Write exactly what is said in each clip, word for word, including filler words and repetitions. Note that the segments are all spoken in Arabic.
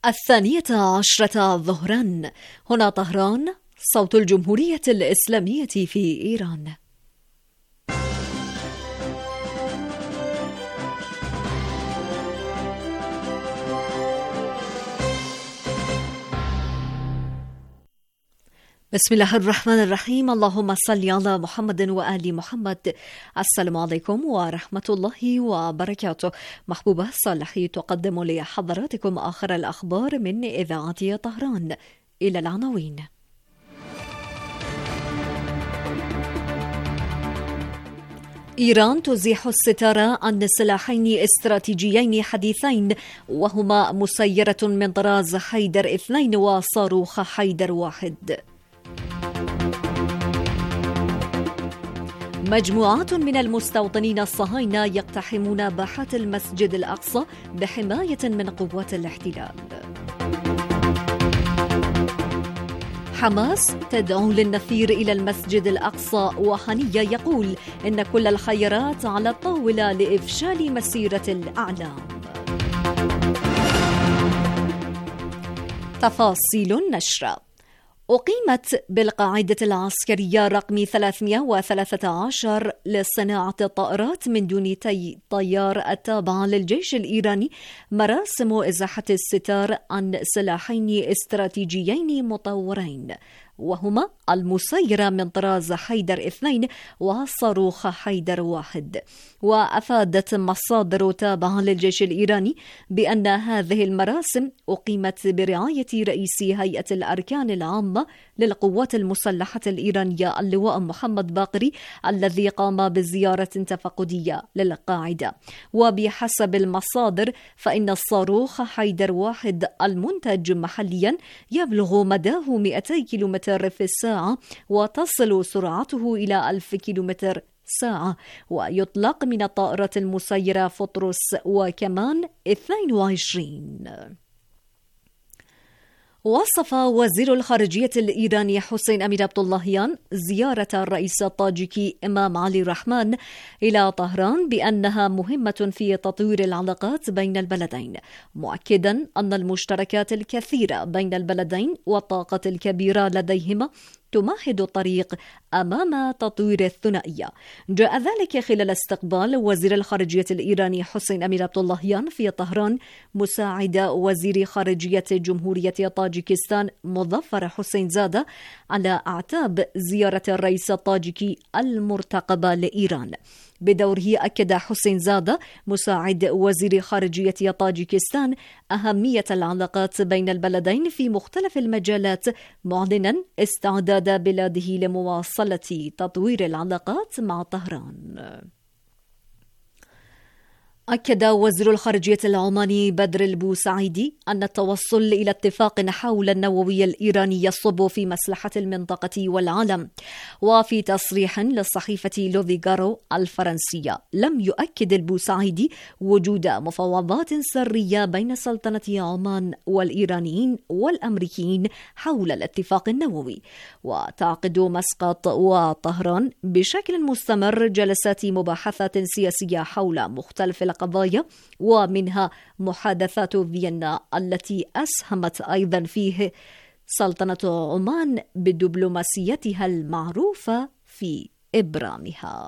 الثانية عشرة ظهرا. هنا طهران، صوت الجمهورية الإسلامية في إيران. بسم الله الرحمن الرحيم. اللهم صل على محمد وآل محمد. السلام عليكم ورحمة الله وبركاته. محبوبة صالحي تقدم لحضراتكم آخر الأخبار من إذاعة طهران. إلى العناوين. إيران تزيح الستار عن سلاحين استراتيجيين حديثين، وهما مسيرة من طراز حيدر اثنين وصاروخ حيدر واحد. مجموعات من المستوطنين الصهاينة يقتحمون باحات المسجد الأقصى بحماية من قوات الاحتلال. حماس تدعو للنفير إلى المسجد الأقصى، وحنية يقول إن كل الخيارات على الطاولة لإفشال مسيرة الأعلام. تفاصيل النشر. أقيمت بالقاعدة العسكرية رقم ثلاثمئة وثلاثة عشر لصناعة الطائرات من دون طيار التابعة للجيش الإيراني مراسم إزاحة الستار عن سلاحين استراتيجيين مطورين، وهما المسيرة من طراز حيدر اثنين وصاروخ حيدر واحد. وأفادت مصادر تابعة للجيش الإيراني بأن هذه المراسم أقيمت برعاية رئيس هيئة الأركان العامة للقوات المسلحة الإيرانية اللواء محمد باقري، الذي قام بزيارة تفقدية للقاعدة. وبحسب المصادر فإن الصاروخ حيدر واحد المنتج محليا يبلغ مداه مئتي كيلومتر في الساعة، وتصل سرعته إلى ألف كيلومتر ساعة، ويطلق من الطائرة المسيرة فطرس وكمان اثنين وعشرين. وصف وزير الخارجية الإيراني حسين أمير عبداللهيان زيارة الرئيس الطاجيكي إمام علي رحمان إلى طهران بأنها مهمة في تطوير العلاقات بين البلدين، مؤكدا أن المشتركات الكثيرة بين البلدين والطاقة الكبيرة لديهما تمهد الطريق أمام تطوير الثنائية. جاء ذلك خلال استقبال وزير الخارجية الإيراني حسين أمير عبداللهيان في طهران مساعد وزير خارجية جمهورية طاجيكستان مظفر حسين زادة على أعتاب زيارة الرئيس الطاجيكي المرتقبة لإيران. بدوره أكد حسين زادة مساعد وزير خارجية طاجيكستان أهمية العلاقات بين البلدين في مختلف المجالات، معلنا استعداد بلاده لمواصلة تطوير العلاقات مع طهران. أكد وزير الخارجية العماني بدر البوسعيدي أن التوصل إلى اتفاق حول النووي الإيراني يصب في مصلحة المنطقة والعالم. وفي تصريح للصحيفة لوفيغارو الفرنسية، لم يؤكد البوسعيدي وجود مفاوضات سرية بين سلطنة عمان والإيرانيين والأمريكيين حول الاتفاق النووي. وتعقد مسقط وطهران بشكل مستمر جلسات مباحثات سياسية حول مختلف القضايا، ومنها محادثات فيينا التي أسهمت أيضا فيه سلطنة عمان بدبلوماسيتها المعروفة في إبرامها.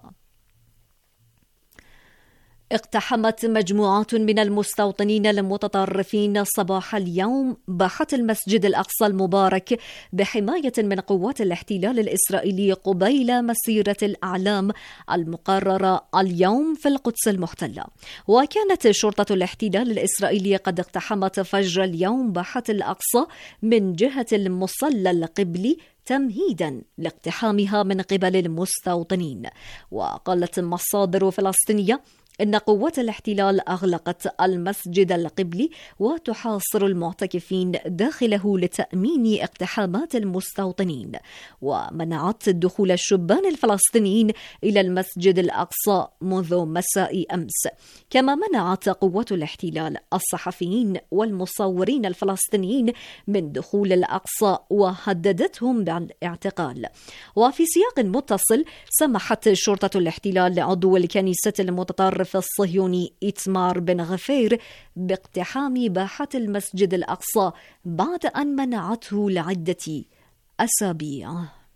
اقتحمت مجموعات من المستوطنين المتطرفين صباح اليوم باحة المسجد الأقصى المبارك بحماية من قوات الاحتلال الإسرائيلي قبيل مسيرة الأعلام المقررة اليوم في القدس المحتلة. وكانت شرطة الاحتلال الإسرائيلي قد اقتحمت فجر اليوم باحة الأقصى من جهة المصلى القبلي تمهيدا لاقتحامها من قبل المستوطنين. وقالت مصادر فلسطينية إن قوات الاحتلال أغلقت المسجد القبلي وتحاصر المعتكفين داخله لتأمين اقتحامات المستوطنين، ومنعت دخول الشبان الفلسطينيين إلى المسجد الأقصى منذ مساء أمس. كما منعت قوات الاحتلال الصحفيين والمصورين الفلسطينيين من دخول الأقصى وهددتهم بالاعتقال. وفي سياق متصل، سمحت شرطة الاحتلال لعضو الكنيسة المتطرف المتطرف الصهيوني إيتمار بن غفير باقتحام باحة المسجد الأقصى بعد أن منعته لعدة أسابيع.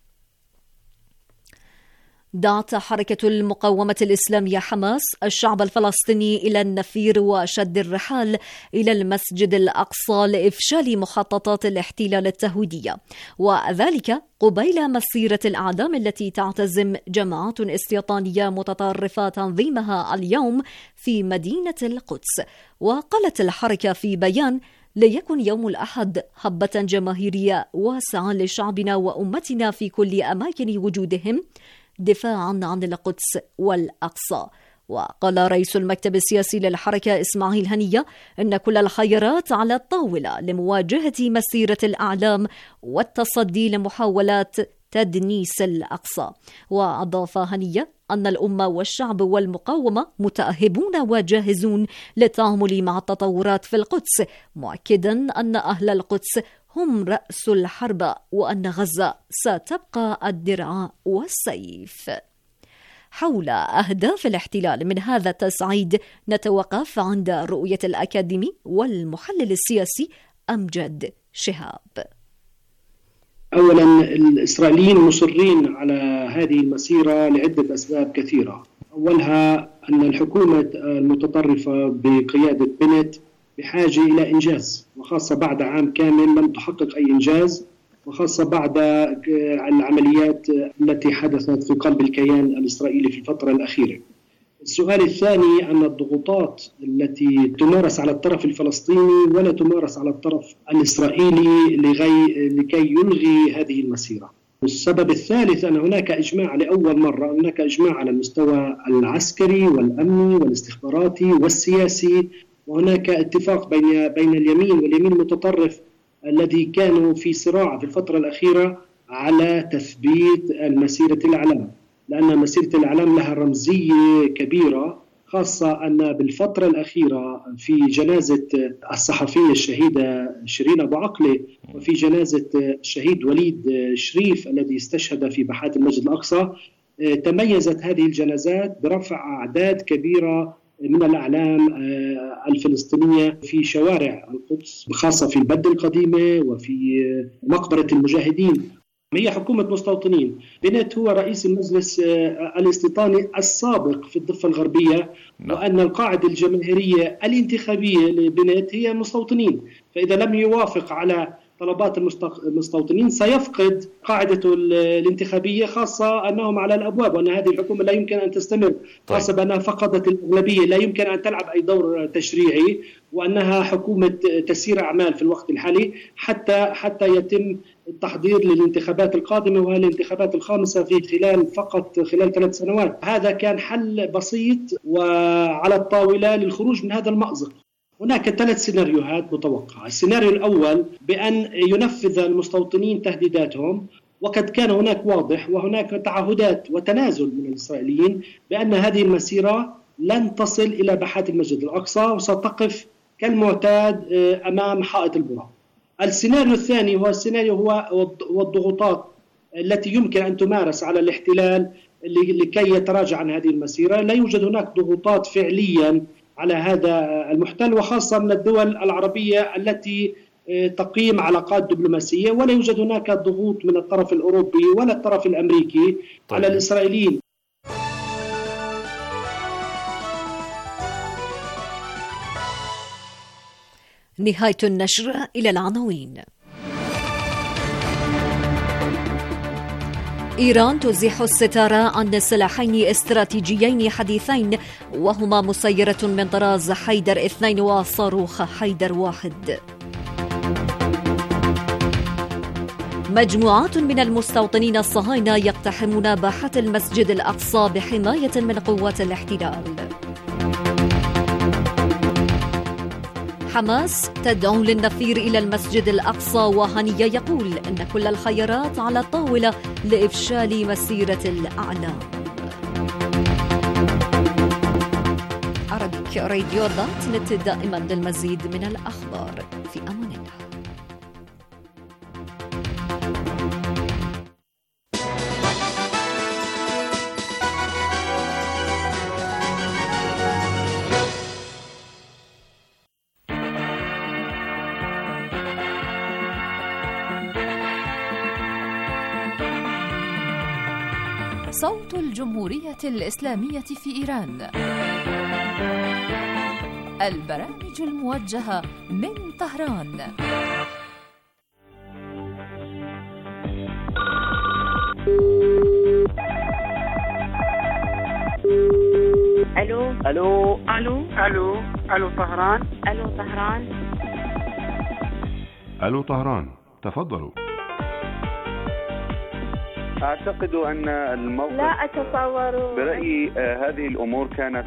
دعت حركة المقاومة الإسلامية حماس الشعب الفلسطيني إلى النفير وشد الرحال إلى المسجد الأقصى لإفشال مخططات الاحتلال التهويدية، وذلك قبيل مسيرة الأعدام التي تعتزم جماعات استيطانية متطرفة تنظيمها اليوم في مدينة القدس. وقالت الحركة في بيان: ليكن يوم الأحد هبة جماهيرية واسعة لشعبنا وأمتنا في كل أماكن وجودهم دفاعا عن القدس والأقصى. وقال رئيس المكتب السياسي للحركة إسماعيل هنية إن كل الخيارات على الطاولة لمواجهة مسيرة الأعلام والتصدي لمحاولات تدنيس الأقصى. وأضاف هنية أن الأمة والشعب والمقاومة متأهبون وجاهزون للتعامل مع التطورات في القدس، مؤكدا أن أهل القدس هم رأس الحرب وأن غزة ستبقى الدرع والسيف. حول أهداف الاحتلال من هذا التصعيد نتوقف عند رؤية الأكاديمي والمحلل السياسي أمجد شهاب. أولا، الإسرائيليين مصرين على هذه المسيرة لعدة أسباب كثيرة. أولها أن الحكومة المتطرفة بقيادة بنت بحاجة إلى إنجاز، وخاصة بعد عام كامل لم تحقق أي إنجاز، وخاصة بعد العمليات التي حدثت في قلب الكيان الإسرائيلي في الفترة الأخيرة. السؤال الثاني أن الضغوطات التي تمارس على الطرف الفلسطيني ولا تمارس على الطرف الإسرائيلي لغي لكي يلغي هذه المسيرة. السبب الثالث أن هناك إجماع لأول مرة، هناك إجماع على المستوى العسكري والأمني والاستخباراتي والسياسي، وهناك اتفاق بين بين اليمين واليمين المتطرف الذي كانوا في صراع في الفترة الأخيرة على تثبيت مسيرة الإعلام، لأن مسيرة الإعلام لها رمزية كبيرة، خاصة أن بالفترة الأخيرة في جنازة الصحفية الشهيدة شيرين أبو عقلة وفي جنازة الشهيد وليد شريف الذي استشهد في باحات المسجد الأقصى، تميزت هذه الجنازات برفع أعداد كبيرة من الأعلام الفلسطينية في شوارع القدس، خاصة في البدة القديمة وفي مقبرة المجاهدين. هي حكومة مستوطنين. بنت هو رئيس المجلس الاستيطاني السابق في الضفة الغربية، وأن القاعدة الجماهيرية الانتخابية لبنت هي مستوطنين، فإذا لم يوافق على طلبات المستوطنين سيفقد قاعدته الانتخابية، خاصة أنهم على الأبواب، وأن هذه الحكومة لا يمكن أن تستمر، خاصة بأنها فقدت الأغلبية، لا يمكن أن تلعب أي دور تشريعي، وأنها حكومة تسيير أعمال في الوقت الحالي حتى حتى يتم التحضير للانتخابات القادمة، وهي الانتخابات الخامسة في خلال فقط خلال ثلاث سنوات. هذا كان حل بسيط وعلى الطاولة للخروج من هذا المأزق. هناك ثلاث سيناريوهات متوقعة. السيناريو الأول بأن ينفذ المستوطنين تهديداتهم، وقد كان هناك واضح وهناك تعهدات وتنازل من الإسرائيليين بأن هذه المسيرة لن تصل إلى باحات المسجد الأقصى وستقف كالمعتاد أمام حائط البراق. السيناريو الثاني هو السيناريو هو الضغوطات التي يمكن أن تمارس على الاحتلال لكي يتراجع عن هذه المسيرة. لا يوجد هناك ضغوطات فعليا على هذا المحتل، وخاصة من الدول العربية التي تقيم علاقات دبلوماسية، ولا يوجد هناك ضغوط من الطرف الأوروبي ولا الطرف الأمريكي طيب. على الإسرائيليين. نهاية النشر. إلى العناوين. إيران تزيح الستار عن سلاحين استراتيجيين حديثين، وهما مسيرة من طراز حيدر اثنين وصاروخ حيدر واحد. مجموعات من المستوطنين الصهاينة يقتحمون باحة المسجد الأقصى بحماية من قوات الاحتلال. حماس تدعو للنفير إلى المسجد الأقصى، وهنية يقول إن كل الخيارات على الطاولة لإفشال مسيرة الأعلام. عربيك راديو دوت نت دائما للمزيد من الأخبار. في أمان الله. صوت الجمهورية الإسلامية في إيران. البرامج الموجهة من طهران. الو الو الو الو الو طهران. الو طهران. الو طهران، تفضلوا. اعتقد ان الموقف لا اتصور. برأيي آه هذه الامور كانت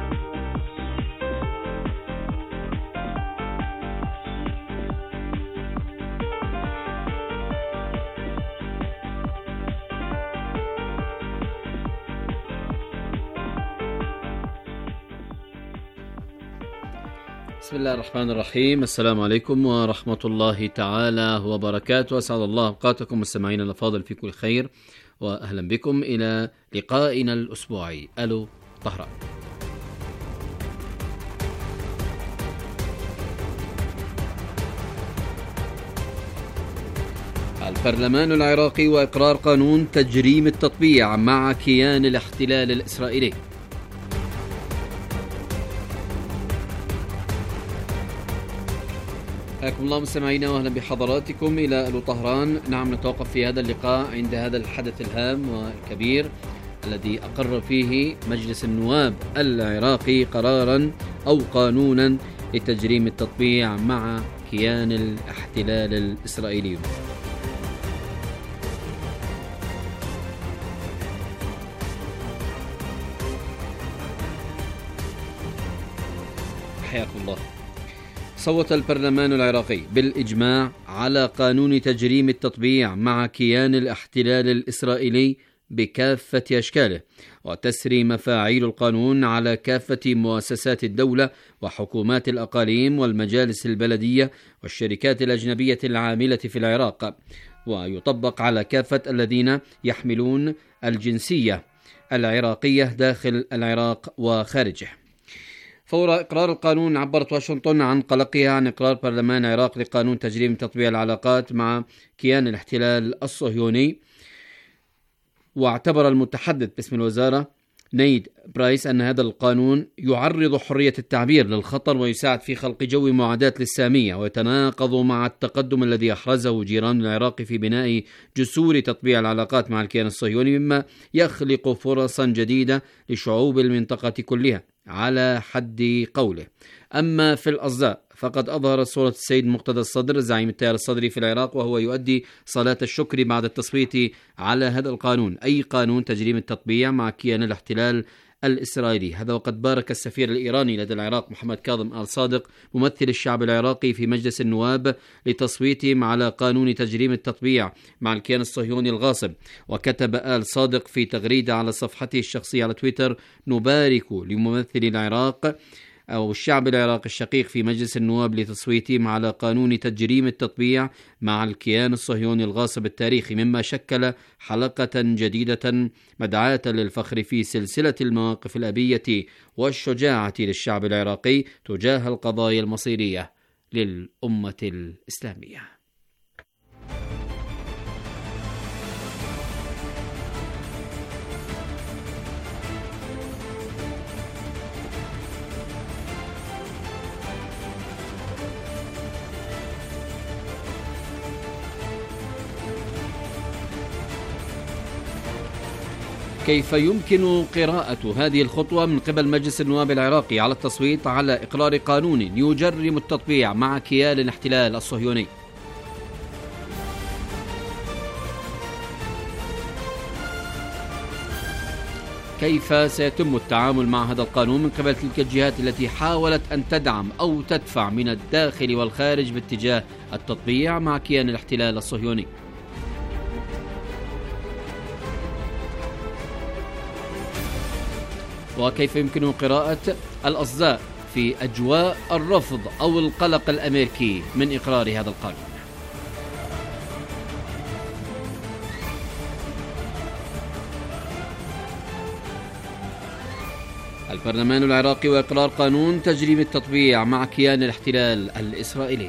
بسم الله الرحمن الرحيم. السلام عليكم ورحمة الله تعالى وبركاته. أسعد الله أوقاتكم مستمعينا الأفاضل في كل خير، وأهلا بكم إلى لقائنا الأسبوعي ألو طهران. البرلمان العراقي وإقرار قانون تجريم التطبيع مع كيان الاحتلال الإسرائيلي. حياكم الله مستمعينا واهلا بحضراتكم الى الو طهران. نعم، نتوقف في هذا اللقاء عند هذا الحدث الهام والكبير الذي اقر فيه مجلس النواب العراقي قرارا او قانونا لتجريم التطبيع مع كيان الاحتلال الاسرائيلي. حياكم الله. صوت البرلمان العراقي بالإجماع على قانون تجريم التطبيع مع كيان الاحتلال الإسرائيلي بكافة أشكاله، وتسري مفاعيل القانون على كافة مؤسسات الدولة وحكومات الأقاليم والمجالس البلدية والشركات الأجنبية العاملة في العراق، ويطبق على كافة الذين يحملون الجنسية العراقية داخل العراق وخارجه. فور إقرار القانون عبرت واشنطن عن قلقها عن إقرار برلمان العراق لقانون تجريم تطبيع العلاقات مع كيان الاحتلال الصهيوني. واعتبر المتحدث باسم الوزارة نيد برايس أن هذا القانون يعرض حرية التعبير للخطر ويساعد في خلق جو معاداة للسامية، ويتناقض مع التقدم الذي أحرزه جيران العراق في بناء جسور تطبيع العلاقات مع الكيان الصهيوني، مما يخلق فرصا جديدة لشعوب المنطقة كلها على حد قوله. أما في الأصداء فقد أظهر صورة السيد مقتدى الصدر زعيم التيار الصدري في العراق وهو يؤدي صلاة الشكر بعد التصويت على هذا القانون، أي قانون تجريم التطبيع مع كيان الاحتلال الإسرائيلي. هذا وقد بارك السفير الإيراني لدى العراق محمد كاظم آل صادق ممثل الشعب العراقي في مجلس النواب لتصويتهم على قانون تجريم التطبيع مع الكيان الصهيوني الغاصب. وكتب آل صادق في تغريدة على صفحته الشخصية على تويتر: نبارك لممثل العراق أو الشعب العراقي الشقيق في مجلس النواب لتصويتهم على قانون تجريم التطبيع مع الكيان الصهيوني الغاصب التاريخي، مما شكل حلقة جديدة مدعاة للفخر في سلسلة المواقف الأبية والشجاعة للشعب العراقي تجاه القضايا المصيرية للأمة الإسلامية. كيف يمكن قراءة هذه الخطوة من قبل مجلس النواب العراقي على التصويت على إقرار قانون يجرم التطبيع مع كيان الاحتلال الصهيوني؟ كيف سيتم التعامل مع هذا القانون من قبل تلك الجهات التي حاولت أن تدعم أو تدفع من الداخل والخارج باتجاه التطبيع مع كيان الاحتلال الصهيوني؟ وكيف يمكن قراءة الأصداء في أجواء الرفض أو القلق الأمريكي من إقرار هذا القانون؟ البرلمان العراقي وإقرار قانون تجريم التطبيع مع كيان الاحتلال الإسرائيلي.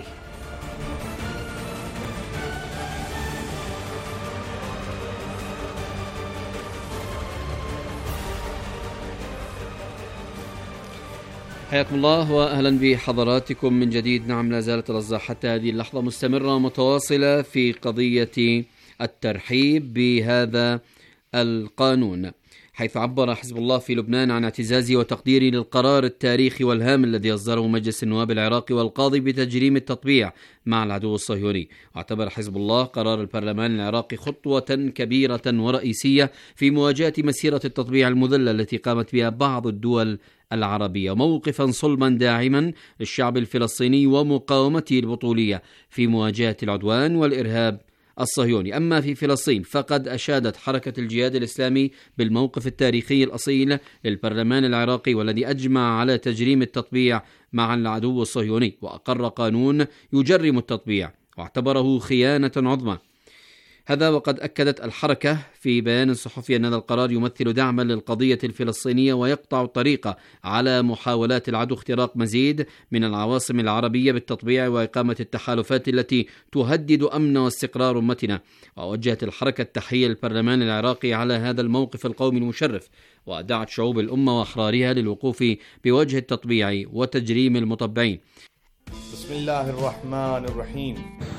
حياكم الله وأهلا بحضراتكم من جديد. نعم، لا زالت الأوضاع حتى هذه اللحظة مستمرة ومتواصلة في قضية الترحيب بهذا القانون، حيث عبر حزب الله في لبنان عن اعتزازه وتقديره للقرار التاريخي والهام الذي أصدره مجلس النواب العراقي والقاضي بتجريم التطبيع مع العدو الصهيوني. واعتبر حزب الله قرار البرلمان العراقي خطوة كبيرة ورئيسية في مواجهة مسيرة التطبيع المذلة التي قامت بها بعض الدول العربية، وموقفا صلبا داعما للشعب الفلسطيني ومقاومته البطولية في مواجهة العدوان والإرهاب الصهيوني. أما في فلسطين فقد أشادت حركة الجهاد الإسلامي بالموقف التاريخي الأصيل للبرلمان العراقي والذي أجمع على تجريم التطبيع مع العدو الصهيوني، وأقر قانون يجرم التطبيع واعتبره خيانة عظمى. هذا وقد أكدت الحركة في بيان صحفي أن هذا القرار يمثل دعما للقضية الفلسطينية ويقطع الطريق على محاولات العدو اختراق مزيد من العواصم العربية بالتطبيع وإقامة التحالفات التي تهدد أمن واستقرار أمتنا. ووجهت الحركة التحية للبرلمان العراقي على هذا الموقف القومي المشرف، ودعت شعوب الأمة وأحرارها للوقوف بوجه التطبيع وتجريم المطبعين. بسم الله الرحمن الرحيم.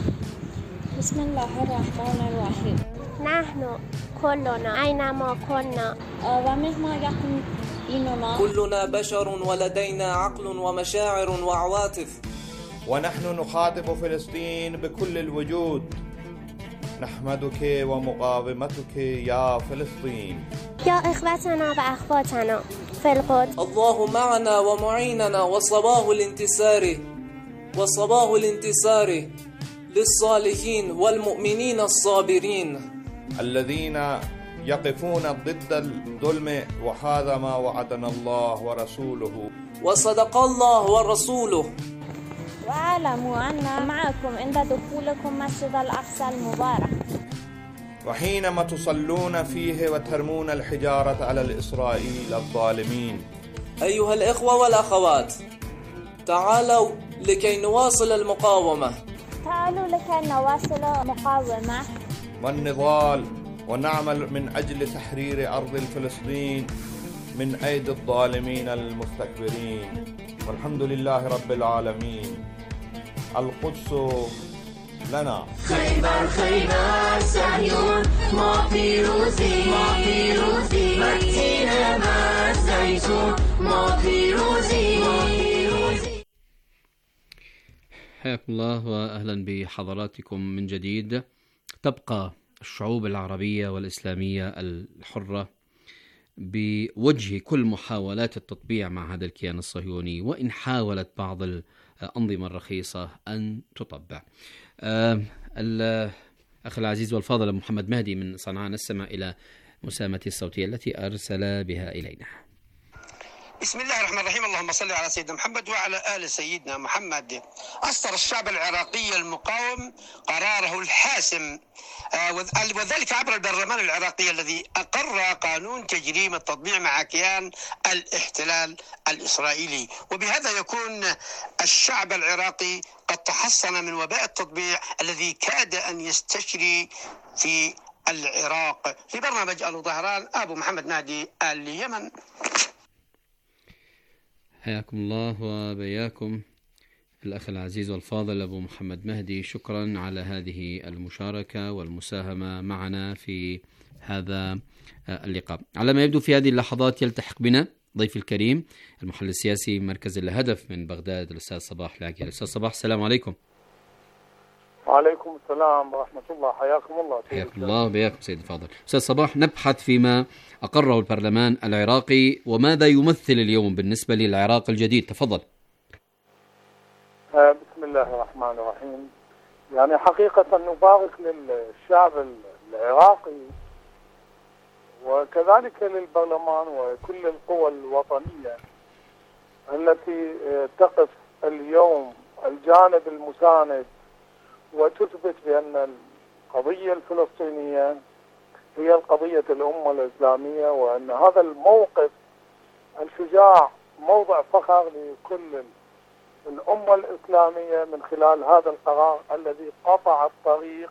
بسم الله الرحمن الرحيم. نحن كلنا أينما كنا ومهما يكن ديننا كلنا بشر ولدينا عقل ومشاعر وعواطف، ونحن نخاطب فلسطين بكل الوجود. نحمدك ومقاومتك يا فلسطين. يا إخوتنا وأخواتنا في القدس، الله معنا ومعيننا، وصباح الانتصار وصباح الانتصار للصالحين والمؤمنين الصابرين الذين يقفون ضد الظلم، وهذا ما وعدنا الله ورسوله وصدق الله ورسوله. واعلموا أن معكم عند دخولكم مسجد الأقصى المبارك، وحينما تصلون فيه وترمون الحجارة على الإسرائيل الظالمين. أيها الإخوة والأخوات، تعالوا لكي نواصل المقاومة. تعالوا لكي نواصل مقاومة والنضال، ونعمل من أجل تحرير أرض فلسطين من أيدي الظالمين المستكبرين. والحمد لله رب العالمين. القدس لنا. خيبر خيبر صهيون ما فيروزي ما فيروزي مدينة ما الزيتون ما فيروزي ما فيروزي. حياكم الله وأهلا بحضراتكم من جديد. تبقى الشعوب العربية والإسلامية الحرة بوجه كل محاولات التطبيع مع هذا الكيان الصهيوني، وإن حاولت بعض الأنظمة الرخيصة أن تطبع. آه الأخ العزيز والفاضل محمد مهدي من صنعاء نستمع إلى مساهمته الصوتية التي أرسل بها إلينا. بسم الله الرحمن الرحيم. اللهم صل على سيدنا محمد وعلى آل سيدنا محمد. أصدر الشعب العراقي المقاوم قراره الحاسم، وذلك عبر البرلمان العراقي الذي أقر قانون تجريم التطبيع مع كيان الاحتلال الإسرائيلي، وبهذا يكون الشعب العراقي قد تحصن من وباء التطبيع الذي كاد أن يستشري في العراق. في برنامج ألو طهران، أبو محمد مهدي، اليمن. حياكم الله وبياكم الأخ العزيز والفاضل أبو محمد مهدي، شكرا على هذه المشاركة والمساهمة معنا في هذا اللقاء. على ما يبدو في هذه اللحظات يلتحق بنا ضيف الكريم المحلل السياسي مركز الهدف من بغداد الأستاذ صباح العقيل. الأستاذ صباح، السلام عليكم. وعليكم السلام ورحمة الله. حياكم الله. حياكم الله وبياكم سيد الفاضل. أستاذ صباح، نبحث فيما أقره البرلمان العراقي وماذا يمثل اليوم بالنسبة للعراق الجديد. تفضل. بسم الله الرحمن الرحيم. يعني حقيقة نبارك للشعب العراقي وكذلك للبرلمان وكل القوى الوطنية التي تقف اليوم الجانب المساند وتثبت بأن القضية الفلسطينية هي القضية الأمة الإسلامية، وأن هذا الموقف الشجاع موضع فخر لكل الأمة الإسلامية من خلال هذا القرار الذي قطع الطريق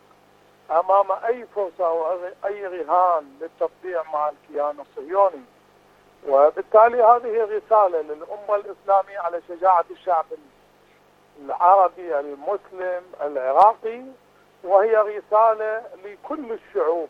أمام أي فرصة أو أي رهان للتطبيع مع الكيان الصهيوني. وبالتالي هذه رسالة للأمة الإسلامية على شجاعة الشعب العربي المسلم العراقي، وهي رسالة لكل الشعوب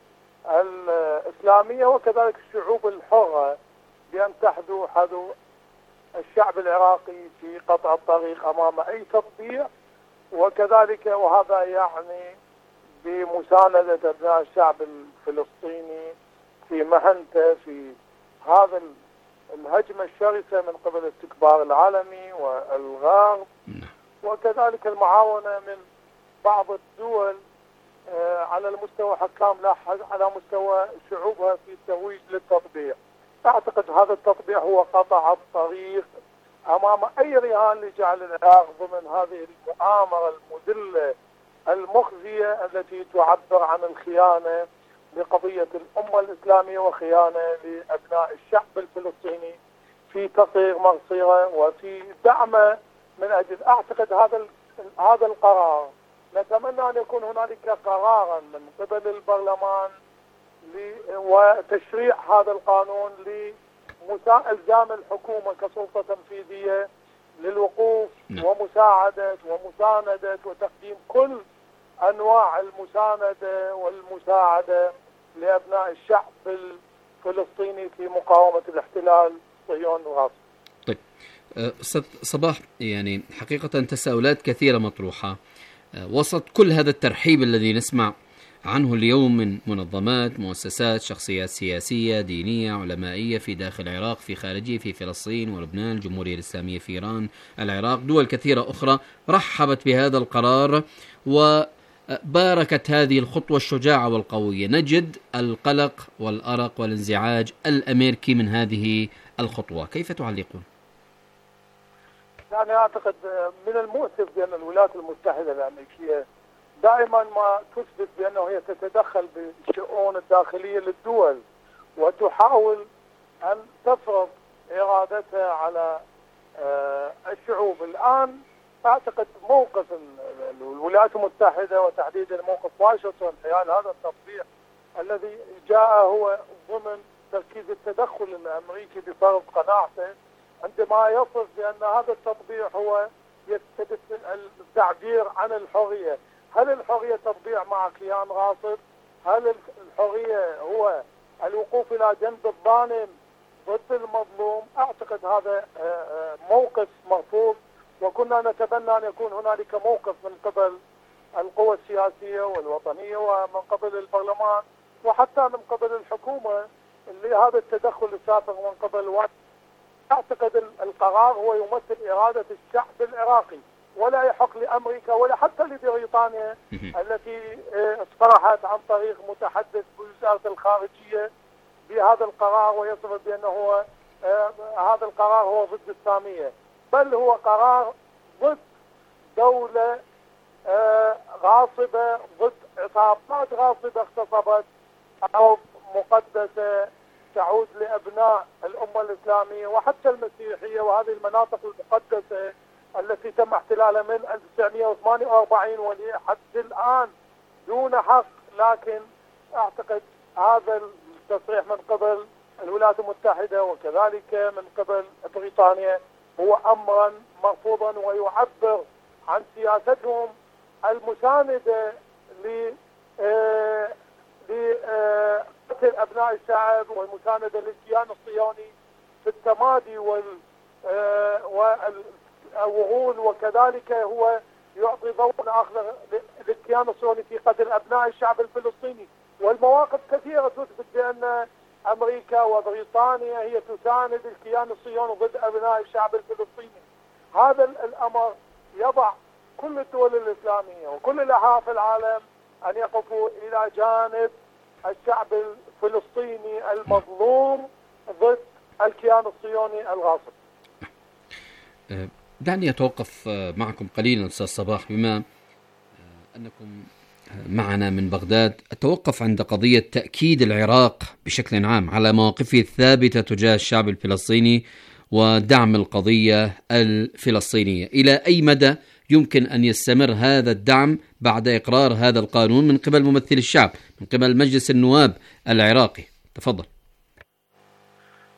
الإسلامية وكذلك الشعوب الحرة بأن تحذو حذو الشعب العراقي في قطع الطريق أمام أي تطبيع، وكذلك وهذا يعني بمساندة أبناء الشعب الفلسطيني في مهنته في هذا الهجمة الشرسة من قبل الاستكبار العالمي والغرب، وكذلك المعاونة من بعض الدول على المستوى حكام لا على مستوى شعوبها في الترويج للتطبيع. أعتقد هذا التطبيع هو قطع الطريق أمام أي رهان لجعل العراق ضمن هذه المؤامرة المذلة المخزية التي تعبر عن الخيانة لقضية الأمة الإسلامية وخيانة لأبناء الشعب الفلسطيني في تطهير مصيره وفي دعمه من أجل. أعتقد هذا هذا القرار نتمنى أن يكون هنالك قرارا من قبل البرلمان وتشريع هذا القانون لإلزام الحكومة كسلطة تنفيذية للوقوف ومساعدة ومساندة وتقديم كل أنواع المساندة والمساعدة لأبناء الشعب الفلسطيني في مقاومة الاحتلال الصهيوني الغاصب. طيب أستاذ صباح، يعني حقيقة تساؤلات كثيرة مطروحة وسط كل هذا الترحيب الذي نسمع عنه اليوم من منظمات، مؤسسات، شخصيات سياسية، دينية، علمائية في داخل العراق، في خارجه، في فلسطين ولبنان، الجمهورية الإسلامية في إيران، العراق، دول كثيرة أخرى رحبت بهذا القرار وباركت هذه الخطوة الشجاعة والقوية. نجد القلق والأرق والانزعاج الأمريكي من هذه الخطوة، كيف تعلقون؟ يعني أعتقد من المؤسف بأن الولايات المتحدة الأمريكية دائما ما تثبت بأنه هي تتدخل بالشؤون الداخلية للدول وتحاول أن تفرض إرادتها على الشعوب. الآن أعتقد موقف الولايات المتحدة وتحديدا موقف واشنطن حيال هذا التطبيع الذي جاء هو ضمن تركيز التدخل الأمريكي بفرض قناعته عندما يصف بأن هذا التطبيع هو يستهدف التعبير عن الحرية. هل الحرية تطبيع مع كيان غاصب؟ هل الحرية هو الوقوف إلى جنب الظالم ضد المظلوم؟ أعتقد هذا موقف مرفوض، وكنا نتمنى أن يكون هنالك موقف من قبل القوى السياسية والوطنية ومن قبل البرلمان وحتى من قبل الحكومة لهذا التدخل السافر من قبل وقت. أعتقد القرار هو يمثل إرادة الشعب العراقي، ولا يحق لأمريكا ولا حتى لبريطانيا التي اصطلحت عن طريق متحدث بوزارة الخارجية بهذا القرار ويصف بأنه هو هذا القرار هو ضد السامية، بل هو قرار ضد دولة غاصبة، ضد عصابات غاصبة اغتصبت أرض مقدسة تعود لأبناء الأمة الإسلامية وحتى المسيحية، وهذه المناطق المقدسة التي تم احتلالها من ألف وتسعمئة وثمانية وأربعين ولحد الآن دون حق. لكن أعتقد هذا التصريح من قبل الولايات المتحدة وكذلك من قبل بريطانيا هو أمرا مرفوضا ويعبر عن سياستهم المساندة ل لقتل أبناء الشعب والمساندة للكيان الصهيوني في التمادي وال والوغول، وكذلك هو يعطي ضوء آخر للكيان الصهيوني في قتل أبناء الشعب الفلسطيني. والمواقف كثيرة تثبت بأن أمريكا وبريطانيا هي تساند الكيان الصهيوني ضد أبناء الشعب الفلسطيني. هذا الأمر يضع كل الدول الإسلامية وكل الأحرار في العالم أن يقفوا إلى جانب الشعب الفلسطيني المظلوم ضد الكيان الصهيوني الغاصب. دعني أتوقف معكم قليلا أستاذ صباح، بما أنكم معنا من بغداد. أتوقف عند قضية تأكيد العراق بشكل عام على مواقفه الثابتة تجاه الشعب الفلسطيني ودعم القضية الفلسطينية. إلى أي مدى يمكن أن يستمر هذا الدعم بعد إقرار هذا القانون من قبل ممثل الشعب من قبل مجلس النواب العراقي؟ تفضل.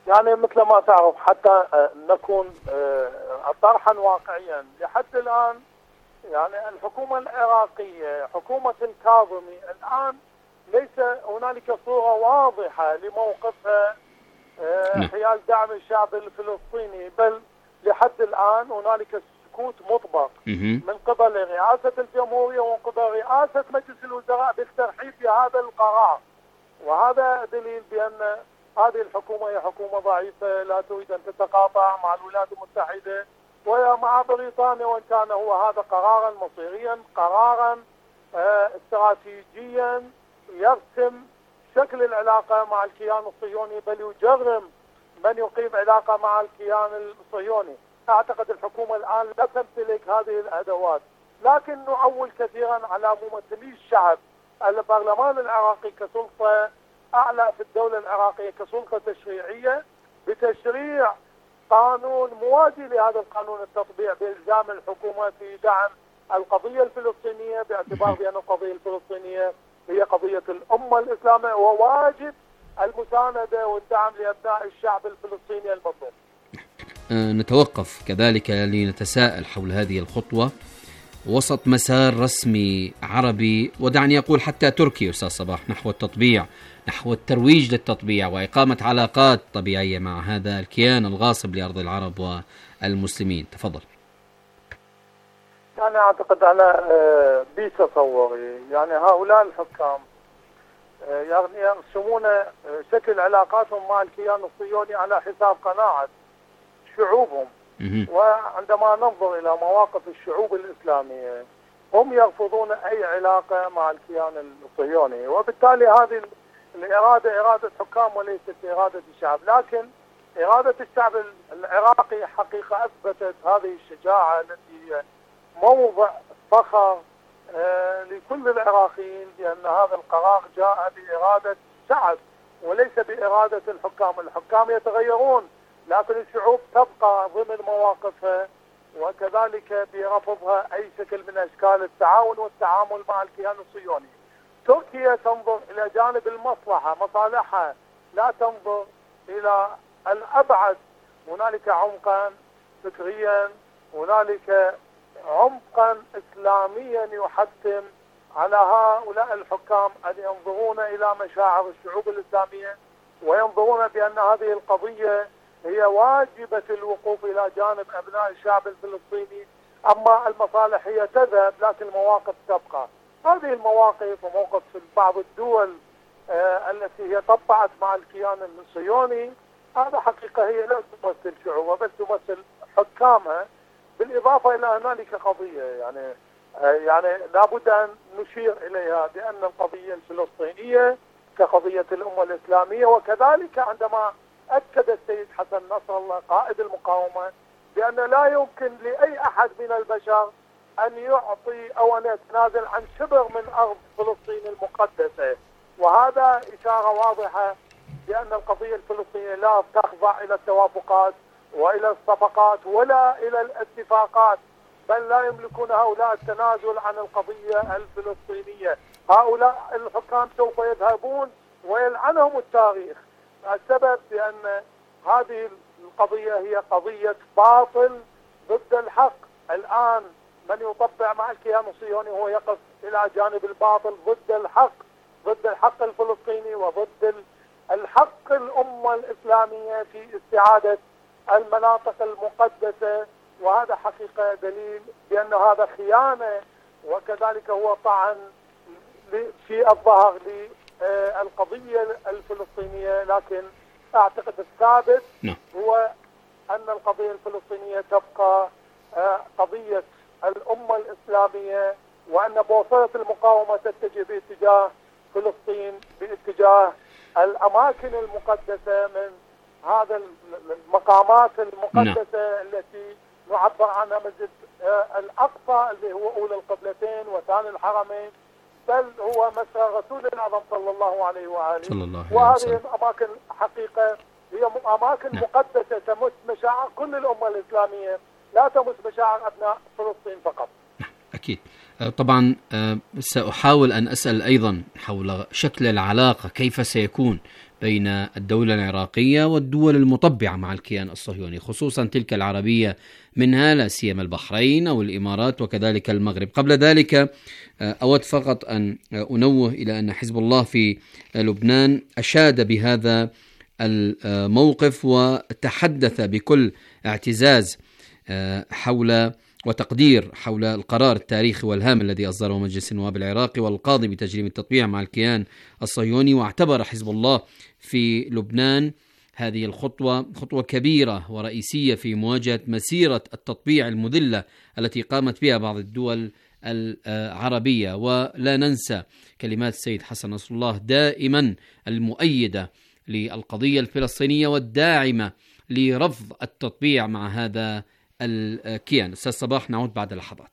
يعني مثل ما تعرف حتى نكون طرحا واقعيا لحد الآن، يعني الحكومة العراقية حكومة الكاظمي الآن ليس هنالك صورة واضحة لموقفها حيال دعم الشعب الفلسطيني، بل لحد الآن هنالك سكوت مطبق من قبل رئاسة الجمهورية ومن قبل رئاسة مجلس الوزراء بالترحيب بهذا القرار. وهذا دليل بأن هذه الحكومة هي حكومة ضعيفة لا تريد أن تتقاطع مع الولايات المتحدة ومع بريطانيا، وإن كان هو هذا قرارا مصيريا، قرارا استراتيجيا يرسم شكل العلاقة مع الكيان الصهيوني، بل يجرم من يقيم علاقة مع الكيان الصهيوني. أعتقد الحكومة الآن لا تمتلك هذه الأدوات، لكن نعول كثيرا على ممثلي الشعب. البرلمان العراقي كسلطة أعلى في الدولة العراقية كسلطة تشريعية بتشريع قانون موازي لهذا القانون التطبيع بإلزام الحكومة في دعم القضية الفلسطينية، باعتبار بأن القضية الفلسطينية هي قضية الأمة الإسلامية وواجب المساندة والدعم لأبناء الشعب الفلسطيني المظلوم. نتوقف كذلك لنتساءل حول هذه الخطوة وسط مسار رسمي عربي، ودعني أقول حتى تركي أستاذ صباح، نحو التطبيع، نحو الترويج للتطبيع وإقامة علاقات طبيعية مع هذا الكيان الغاصب لأرض العرب والمسلمين. تفضل. يعني أعتقد أنا بتصوري يعني هؤلاء الحكام يعني يرسمون شكل علاقاتهم مع الكيان الصهيوني على حساب قناعة شعوبهم. وعندما ننظر إلى مواقف الشعوب الإسلامية هم يرفضون أي علاقة مع الكيان الصهيوني، وبالتالي هذه الإرادة إرادة حكام وليست إرادة الشعب. لكن إرادة الشعب العراقي حقيقة أثبتت هذه الشجاعة التي هي موضع فخر آه لكل العراقيين، لأن هذا القرار جاء بإرادة الشعب وليس بإرادة الحكام. الحكام يتغيرون لكن الشعوب تبقى ضمن مواقفها وكذلك برفضها أي شكل من أشكال التعاون والتعامل مع الكيان الصهيوني. تركيا تنظر إلى جانب المصلحة مصالحها، لا تنظر إلى الأبعد. هنالك عمقا فكريا، هنالك عمقا إسلاميا يحتم على هؤلاء الحكام أن ينظرون إلى مشاعر الشعوب الإسلامية وينظرون بأن هذه القضية هي واجبة الوقوف إلى جانب أبناء الشعب الفلسطيني. أما المصالح هي تذهب لكن المواقف تبقى. هذه المواقف وموقف بعض الدول آه التي هي طبعت مع الكيان الصهيوني، هذا حقيقة هي لا تمثل شعوبها بل تمثل حكامها. بالإضافة إلى هنالك قضية يعني آه يعني لابد أن نشير إليها بأن القضية الفلسطينية كقضية الأمة الإسلامية، وكذلك عندما أكد السيد حسن نصر الله قائد المقاومة بأن لا يمكن لأي أحد من البشر أن يعطي أو أن يتنازل عن شبر من أرض فلسطين المقدسة. وهذا إشارة واضحة بأن القضية الفلسطينية لا تخضع إلى التوافقات وإلى الصفقات ولا إلى الاتفاقات، بل لا يملكون هؤلاء التنازل عن القضية الفلسطينية. هؤلاء الحكام سوف يذهبون ويلعنهم التاريخ. السبب بأن هذه القضية هي قضية باطل ضد الحق. الآن من يطبع مع الكيان الصهيوني هو يقف إلى جانب الباطل ضد الحق، ضد الحق الفلسطيني وضد الحق الأمة الإسلامية في استعادة المناطق المقدسة. وهذا حقيقة دليل بأن هذا خيانة وكذلك هو طعن في الظهر للقضية الفلسطينية. لكن أعتقد الثابت هو أن القضية الفلسطينية تبقى قضية الأمة الإسلامية، وأن بوصلة المقاومة تتجه باتجاه فلسطين، باتجاه الأماكن المقدسة من هذا المقامات المقدسة التي نعبر عنها مسجد الأقصى اللي هو أولى القبلتين وثاني الحرمين، بل هو مسرى رسول الأعظم صلى الله عليه وآله. وهذه الأماكن حقيقة هي أماكن مقدسة تمس مشاعر كل الأمة الإسلامية، لا تمس مشاعر أبناء فلسطين فقط. أكيد. طبعا سأحاول أن أسأل أيضا حول شكل العلاقة، كيف سيكون بين الدولة العراقية والدول المطبعة مع الكيان الصهيوني، خصوصا تلك العربية منها لا سيما البحرين أو الإمارات وكذلك المغرب. قبل ذلك أود فقط أن أنوه إلى أن حزب الله في لبنان أشاد بهذا الموقف وتحدث بكل اعتزاز حول وتقدير حول القرار التاريخي والهام الذي أصدره مجلس النواب العراقي والقاضي بتجريم التطبيع مع الكيان الصهيوني. واعتبر حزب الله في لبنان هذه الخطوة خطوة كبيرة ورئيسية في مواجهة مسيرة التطبيع المذلة التي قامت بها بعض الدول العربية. ولا ننسى كلمات السيد حسن نصر الله دائما المؤيدة للقضية الفلسطينية والداعمة لرفض التطبيع مع هذا الكيان. أستاذ صباح، نعود بعد لحظات.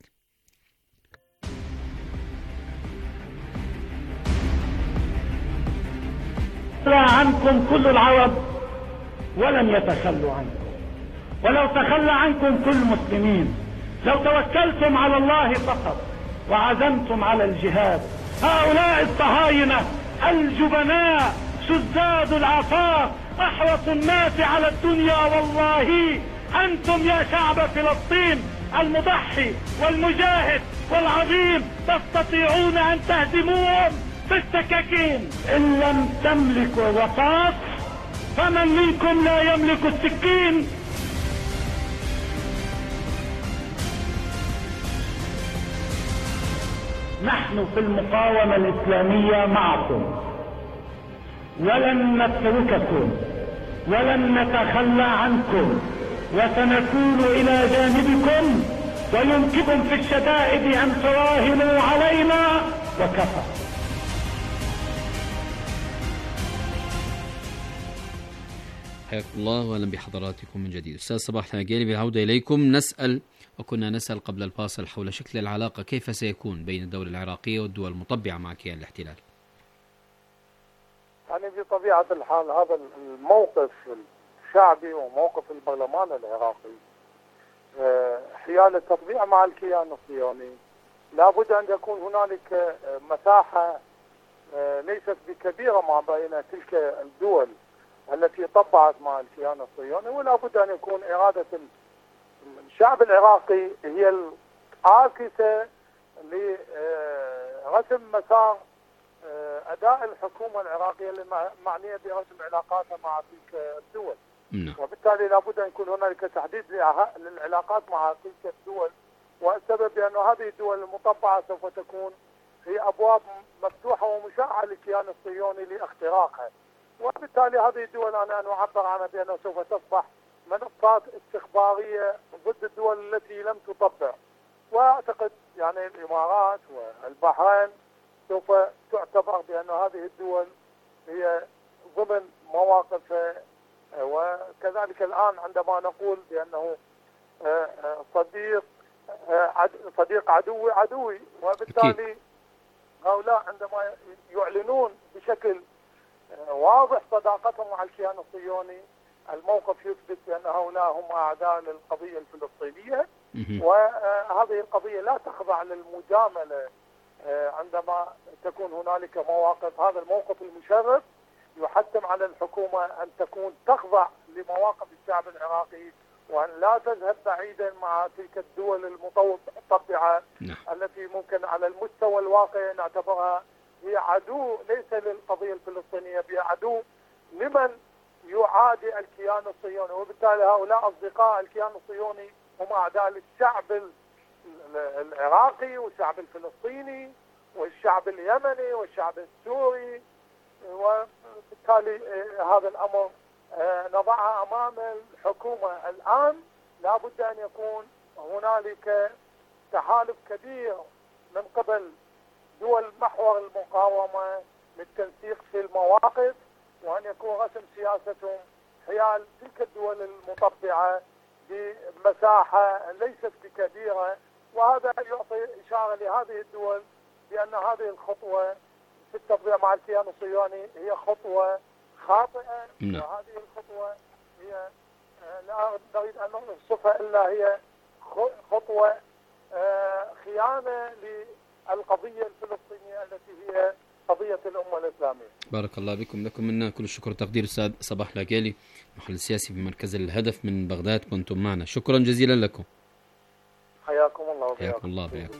عنكم كل العرب ولن يتخلوا عنكم، ولو تخلى عنكم كل المسلمين، لو توكلتم على الله فقط وعزمتم على الجهاد. هؤلاء الصهاينة الجبناء شزاذ العفاف أحرص الناس على الدنيا، والله أنتم يا شعب فلسطين المضحي والمجاهد والعظيم تستطيعون أن تهزموهم بالسكاكين. إن لم تملكوا الرصاص فمن منكم لا يملك السكين. نحن في المقاومة الإسلامية معكم، ولن نترككم ولن نتخلى عنكم، وسنكون إلى جانبكم، ويمكنكم في الشدائد أن تراهنوا علينا وكفى. حياكم الله واهلا بحضراتكم من جديد. أستاذ صباح الحناقيلي، بالعودة إليكم. نسأل وكنا نسأل قبل الفاصل حول شكل العلاقة، كيف سيكون بين الدولة العراقية والدول المطبعة مع كيان الاحتلال؟ يعني بطبيعة الحال هذا الموقف الشعبي وموقف البرلمان العراقي حيال التطبيع مع الكيان الصهيوني لابد أن يكون هنالك مساحة ليست بكبيرة ما بين تلك الدول التي طبعت مع الكيان الصهيوني، ولا بد أن يكون إرادة الشعب العراقي هي العاكسة لرسم مسار أداء الحكومة العراقية المعنية برسم علاقاتها مع تلك الدول. وبالتالي لابد أن يكون هنالك تحديد للعلاقات مع تلك الدول، والسبب بأن هذه الدول المطبعة سوف تكون هي أبواب مفتوحة ومشعة للكيان الصهيوني لاختراقها، وبالتالي هذه الدول أنا أعبر عنها بأنها سوف تصبح منصات استخبارية ضد الدول التي لم تطبع. وأعتقد يعني الإمارات والبحرين سوف تعتبر بأن هذه الدول هي ضمن مواقف، وكذلك الآن عندما نقول بأنه صديق صديق عدوي عدوي، وبالتالي هؤلاء عندما يعلنون بشكل واضح صداقتهم مع الكيان الصهيوني الموقف يثبت بأن هؤلاء هم أعداء للقضية الفلسطينية، وهذه القضية لا تخضع للمجاملة عندما تكون هنالك مواقف. هذا الموقف المشرف يحتم على الحكومة أن تكون تخضع لمواقف الشعب العراقي، وأن لا تذهب بعيدا مع تلك الدول المطبعة التي ممكن على المستوى الواقعي نعتبرها هي عدو ليس للقضية الفلسطينية، هي عدو لمن يعادي الكيان الصهيوني. وبالتالي هؤلاء أصدقاء الكيان الصهيوني هم أعداء للشعب العراقي والشعب الفلسطيني والشعب اليمني والشعب السوري، وبالتالي هذا الأمر نضعه أمام الحكومة الآن. لا بد أن يكون هنالك تحالف كبير من قبل دول محور المقاومة للتنسيق في المواقف، وأن يكون رسم سياستهم حيال تلك الدول المطبعة بمساحة ليست بكبيرة. وهذا يعطي إشارة لهذه الدول بأن هذه الخطوة في التطبيع مع الكيان الصهيوني هي خطوة خاطئة، وهذه الخطوة هي لا نريد أن نوصفها إلا هي خطوة خيانة للقضية الفلسطينية التي هي قضية الأمة الإسلامية. بارك الله بكم. لكم منا كل الشكر والتقدير أستاذ صباح العقيلي، محلل سياسي في مركز الهدف من بغداد، كنتم معنا، شكرا جزيلا لكم. حياكم الله. حياكم الله وبياكم.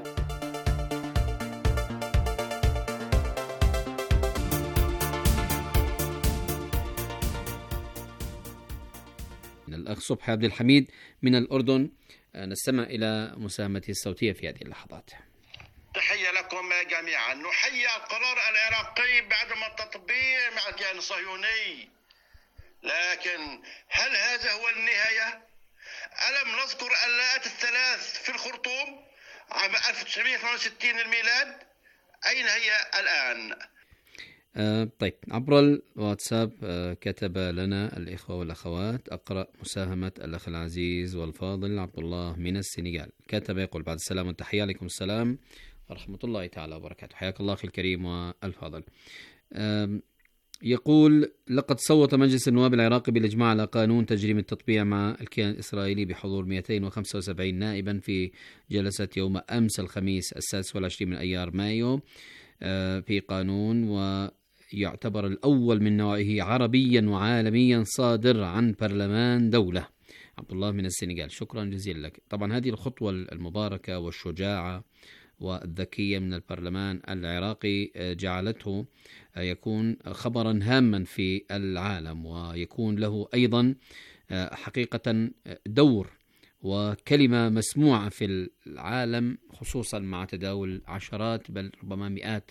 الأخ صبحي عبد الحميد من الأردن، نستمع إلى مساهمته الصوتية في هذه اللحظات. تحية لكم جميعا. نحيي القرار العراقي بعدم التطبيع مع الكيان الصهيوني، لكن هل هذا هو النهاية؟ ألم نذكر اللاءات الثلاث في الخرطوم عام ألف وتسعمئة وثمانية وستين الميلاد؟ أين هي الآن؟ آه طيب، عبر الواتساب آه كتب لنا الإخوة والأخوات، أقرأ مساهمة الأخ العزيز والفاضل عبد الله من السنغال. كتب يقول: بعد السلام والتحية، عليكم السلام ورحمة الله تعالى وبركاته. حياك الله أخي الكريم والفاضل. آه يقول: لقد صوت مجلس النواب العراقي بالإجماع على قانون تجريم التطبيع مع الكيان الإسرائيلي بحضور مئتين وخمسة وسبعين نائبا في جلسة يوم أمس الخميس السادس والعشرين من أيار مايو آه في قانون، و يعتبر الأول من نوعه عربيا وعالميا صادر عن برلمان دولة. عبد الله من السنغال، شكرا جزيلا لك. طبعا هذه الخطوة المباركة والشجاعة والذكية من البرلمان العراقي جعلته يكون خبرا هاما في العالم، ويكون له أيضا حقيقة دور وكلمة مسموعة في العالم، خصوصا مع تداول عشرات بل ربما مئات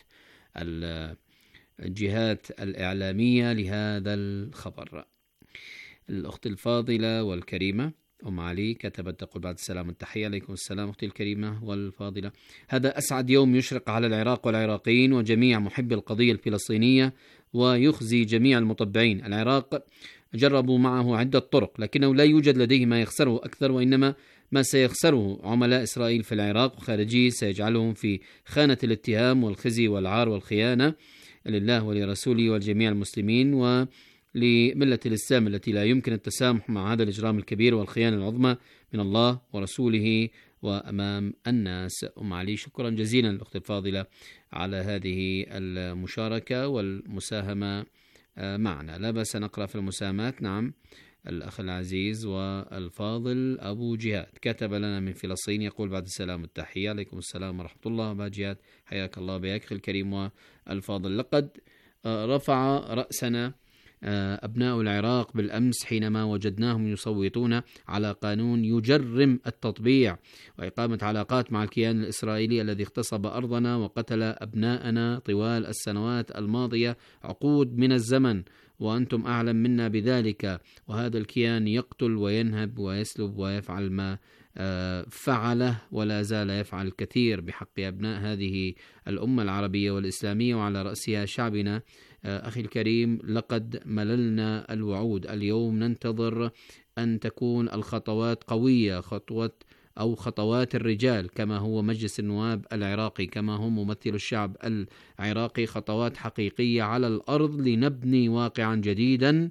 الجهات الإعلامية لهذا الخبر. الأخت الفاضلة والكريمة أم علي كتبت تقول: بعد السلام والتحية، عليكم السلام أختي الكريمة والفاضلة. هذا أسعد يوم يشرق على العراق والعراقيين وجميع محبي القضية الفلسطينية، ويخزي جميع المطبعين. العراق جربوا معه عدة طرق، لكنه لا يوجد لديه ما يخسره أكثر، وإنما ما سيخسره عملاء إسرائيل في العراق وخارجيه سيجعلهم في خانة الاتهام والخزي والعار والخيانة لله ولرسوله والجميع المسلمين ولملة الإسلام التي لا يمكن التسامح مع هذا الإجرام الكبير والخيانة العظمى من الله ورسوله وأمام الناس. أم علي، شكرا جزيلا للأخت الفاضلة على هذه المشاركة والمساهمة معنا. لا بأس نقرأ في المساهمات. نعم، الأخ العزيز والفاضل أبو جهاد كتب لنا من فلسطين، يقول: بعد السلام والتحية، عليكم السلام ورحمة الله. أبو جهاد، حياك الله بياك أخي الكريم والفاضل. لقد رفع رأسنا أبناء العراق بالأمس حينما وجدناهم يصوتون على قانون يجرم التطبيع وإقامة علاقات مع الكيان الإسرائيلي الذي اغتصب أرضنا وقتل أبناءنا طوال السنوات الماضية عقود من الزمن، وأنتم أعلم منا بذلك. وهذا الكيان يقتل وينهب ويسلب ويفعل ما فعله، ولا زال يفعل الكثير بحق أبناء هذه الأمة العربية والإسلامية، وعلى رأسها شعبنا. أخي الكريم، لقد مللنا الوعود. اليوم ننتظر أن تكون الخطوات قوية، خطوة أو خطوات الرجال كما هو مجلس النواب العراقي، كما هو ممثل الشعب العراقي، خطوات حقيقية على الأرض لنبني واقعا جديدا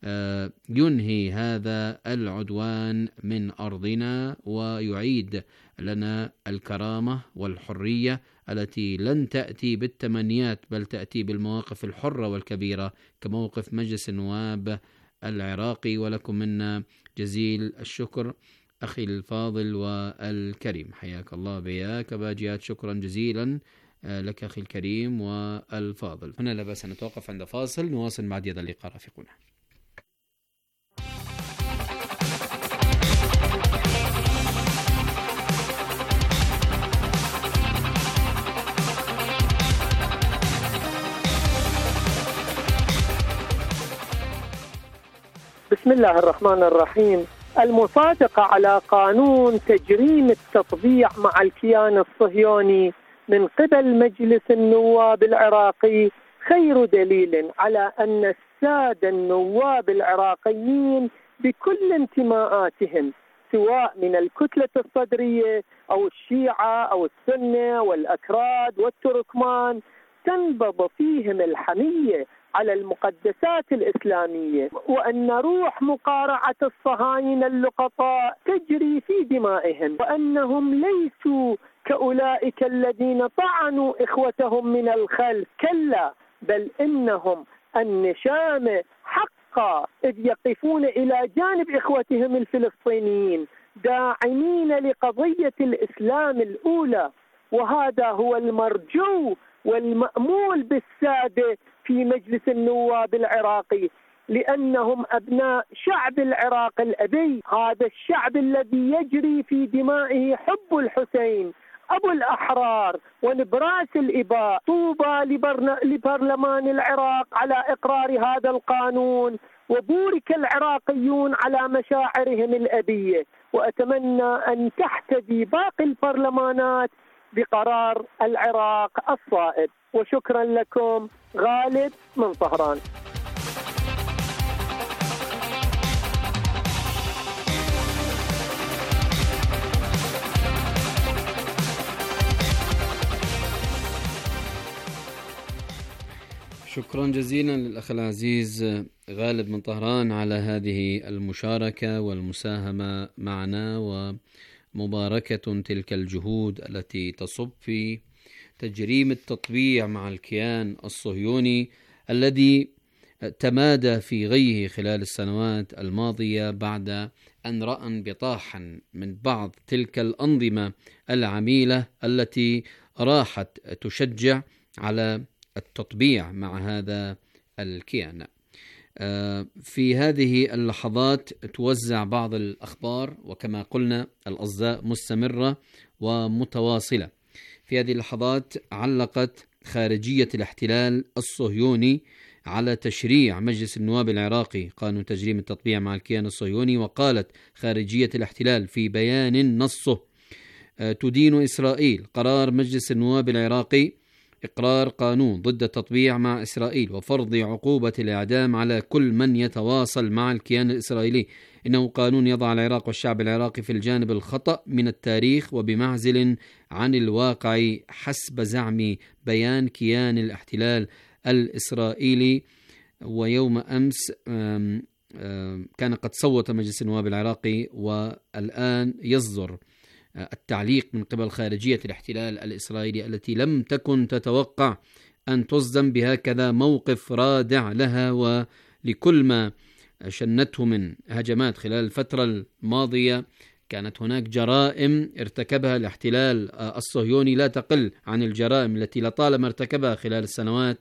ينهي هذا العدوان من أرضنا ويعيد لنا الكرامة والحرية التي لن تأتي بالتمنيات بل تأتي بالمواقف الحرة والكبيرة كموقف مجلس النواب العراقي. ولكم منا جزيل الشكر أخي الفاضل والكريم، حياك الله بياك باجيات، شكرا جزيلا لك أخي الكريم والفاضل. هنا لا بأس أن نتوقف عند فاصل، نواصل بعد يد اللقاء رفيقنا. بسم الله الرحمن الرحيم. المصادقة على قانون تجريم التطبيع مع الكيان الصهيوني من قبل مجلس النواب العراقي خير دليل على أن السادة النواب العراقيين بكل انتماءاتهم، سواء من الكتلة الصدرية أو الشيعة أو السنة والأكراد والتركمان، تنبض فيهم الحمية على المقدسات الإسلامية، وأن روح مقارعة الصهاينة اللقطاء تجري في دمائهم، وأنهم ليسوا كأولئك الذين طعنوا إخوتهم من الخلف، كلا بل إنهم النشامة حقا، إذ يقفون إلى جانب إخوتهم الفلسطينيين داعمين لقضية الإسلام الأولى. وهذا هو المرجو والمأمول بالسادة في مجلس النواب العراقي، لأنهم أبناء شعب العراق الأبي، هذا الشعب الذي يجري في دمائه حب الحسين أبو الأحرار ونبراس الإباء. طوبى لبرلمان العراق على إقرار هذا القانون، وبورك العراقيون على مشاعرهم الأبية، وأتمنى أن تحتدي باقي البرلمانات بقرار العراق الصائب. وشكرا لكم. غالب من طهران. شكرا جزيلا للأخ العزيز غالب من طهران على هذه المشاركة والمساهمة معنا، ومباركة تلك الجهود التي تصب في تجريم التطبيع مع الكيان الصهيوني الذي تمادى في غيه خلال السنوات الماضية بعد أن رأى انبطاحا من بعض تلك الأنظمة العميلة التي راحت تشجع على التطبيع مع هذا الكيان. في هذه اللحظات توزع بعض الأخبار، وكما قلنا الأصداء مستمرة ومتواصلة. في هذه اللحظات علقت خارجية الاحتلال الصهيوني على تشريع مجلس النواب العراقي قانون تجريم التطبيع مع الكيان الصهيوني، وقالت خارجية الاحتلال في بيان نصه: تدين إسرائيل قرار مجلس النواب العراقي إقرار قانون ضد التطبيع مع إسرائيل وفرض عقوبة الإعدام على كل من يتواصل مع الكيان الإسرائيلي. إنه قانون يضع العراق والشعب العراقي في الجانب الخطأ من التاريخ وبمعزل عن الواقع حسب زعم بيان كيان الاحتلال الإسرائيلي. ويوم أمس آم آم كان قد صوت مجلس النواب العراقي، والآن يصدر التعليق من قبل خارجية الاحتلال الإسرائيلي التي لم تكن تتوقع أن تصدم بهكذا موقف رادع لها ولكل ما شنته من هجمات خلال الفترة الماضية. كانت هناك جرائم ارتكبها الاحتلال الصهيوني لا تقل عن الجرائم التي لطالما ارتكبها خلال السنوات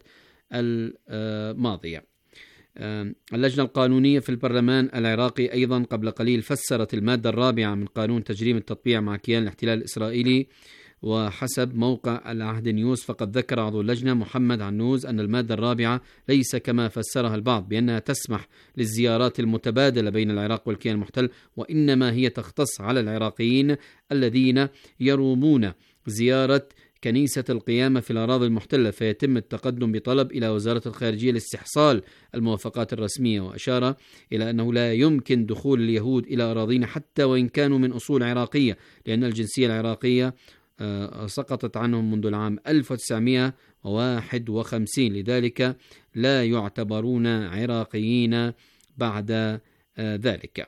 الماضية. اللجنة القانونية في البرلمان العراقي أيضا قبل قليل فسرت المادة الرابعة من قانون تجريم التطبيع مع كيان الاحتلال الإسرائيلي، وحسب موقع العهد نيوز فقد ذكر عضو اللجنة محمد عنوز أن المادة الرابعة ليس كما فسرها البعض بأنها تسمح للزيارات المتبادلة بين العراق والكيان المحتل، وإنما هي تختص على العراقيين الذين يرومون زيارة كنيسة القيامة في الأراضي المحتلة، فيتم التقدم بطلب إلى وزارة الخارجية لاستحصال الموافقات الرسمية. وأشار إلى أنه لا يمكن دخول اليهود إلى أراضينا حتى وإن كانوا من أصول عراقية، لأن الجنسية العراقية سقطت عنهم منذ العام ألف وتسعمائة وواحد وخمسين، لذلك لا يعتبرون عراقيين بعد ذلك.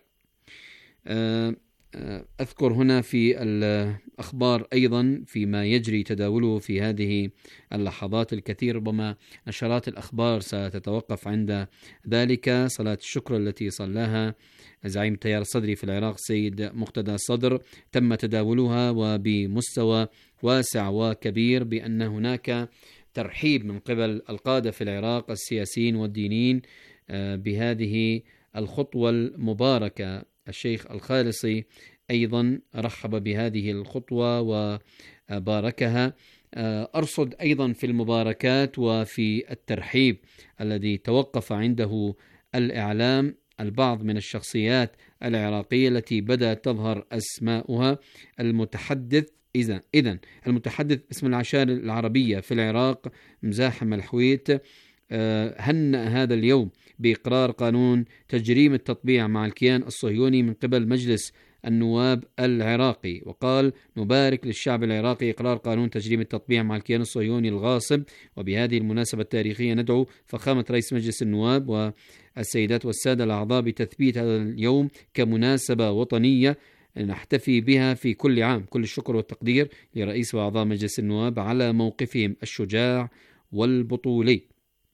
أذكر هنا في الأخبار أيضا فيما يجري تداوله في هذه اللحظات الكثير، ربما نشرات الأخبار ستتوقف عند ذلك. صلاة الشكر التي صلاها زعيم التيار الصدري في العراق سيد مقتدى الصدر تم تداولها وبمستوى واسع وكبير بأن هناك ترحيب من قبل القادة في العراق السياسيين والدينيين بهذه الخطوة المباركة. الشيخ الخالصي أيضا رحب بهذه الخطوة وباركها. أرصد أيضا في المباركات وفي الترحيب الذي توقف عنده الإعلام البعض من الشخصيات العراقية التي بدأت تظهر أسماؤها. المتحدث إذن إذن المتحدث باسم العشائر العربية في العراق مزاحم الحويت هنأ هذا اليوم بإقرار قانون تجريم التطبيع مع الكيان الصهيوني من قبل مجلس النواب العراقي، وقال: نبارك للشعب العراقي إقرار قانون تجريم التطبيع مع الكيان الصهيوني الغاصب، وبهذه المناسبة التاريخية ندعو فخامة رئيس مجلس النواب والسيدات والسادة الأعضاء بتثبيت هذا اليوم كمناسبة وطنية نحتفي بها في كل عام. كل الشكر والتقدير لرئيس وأعضاء مجلس النواب على موقفهم الشجاع والبطولي.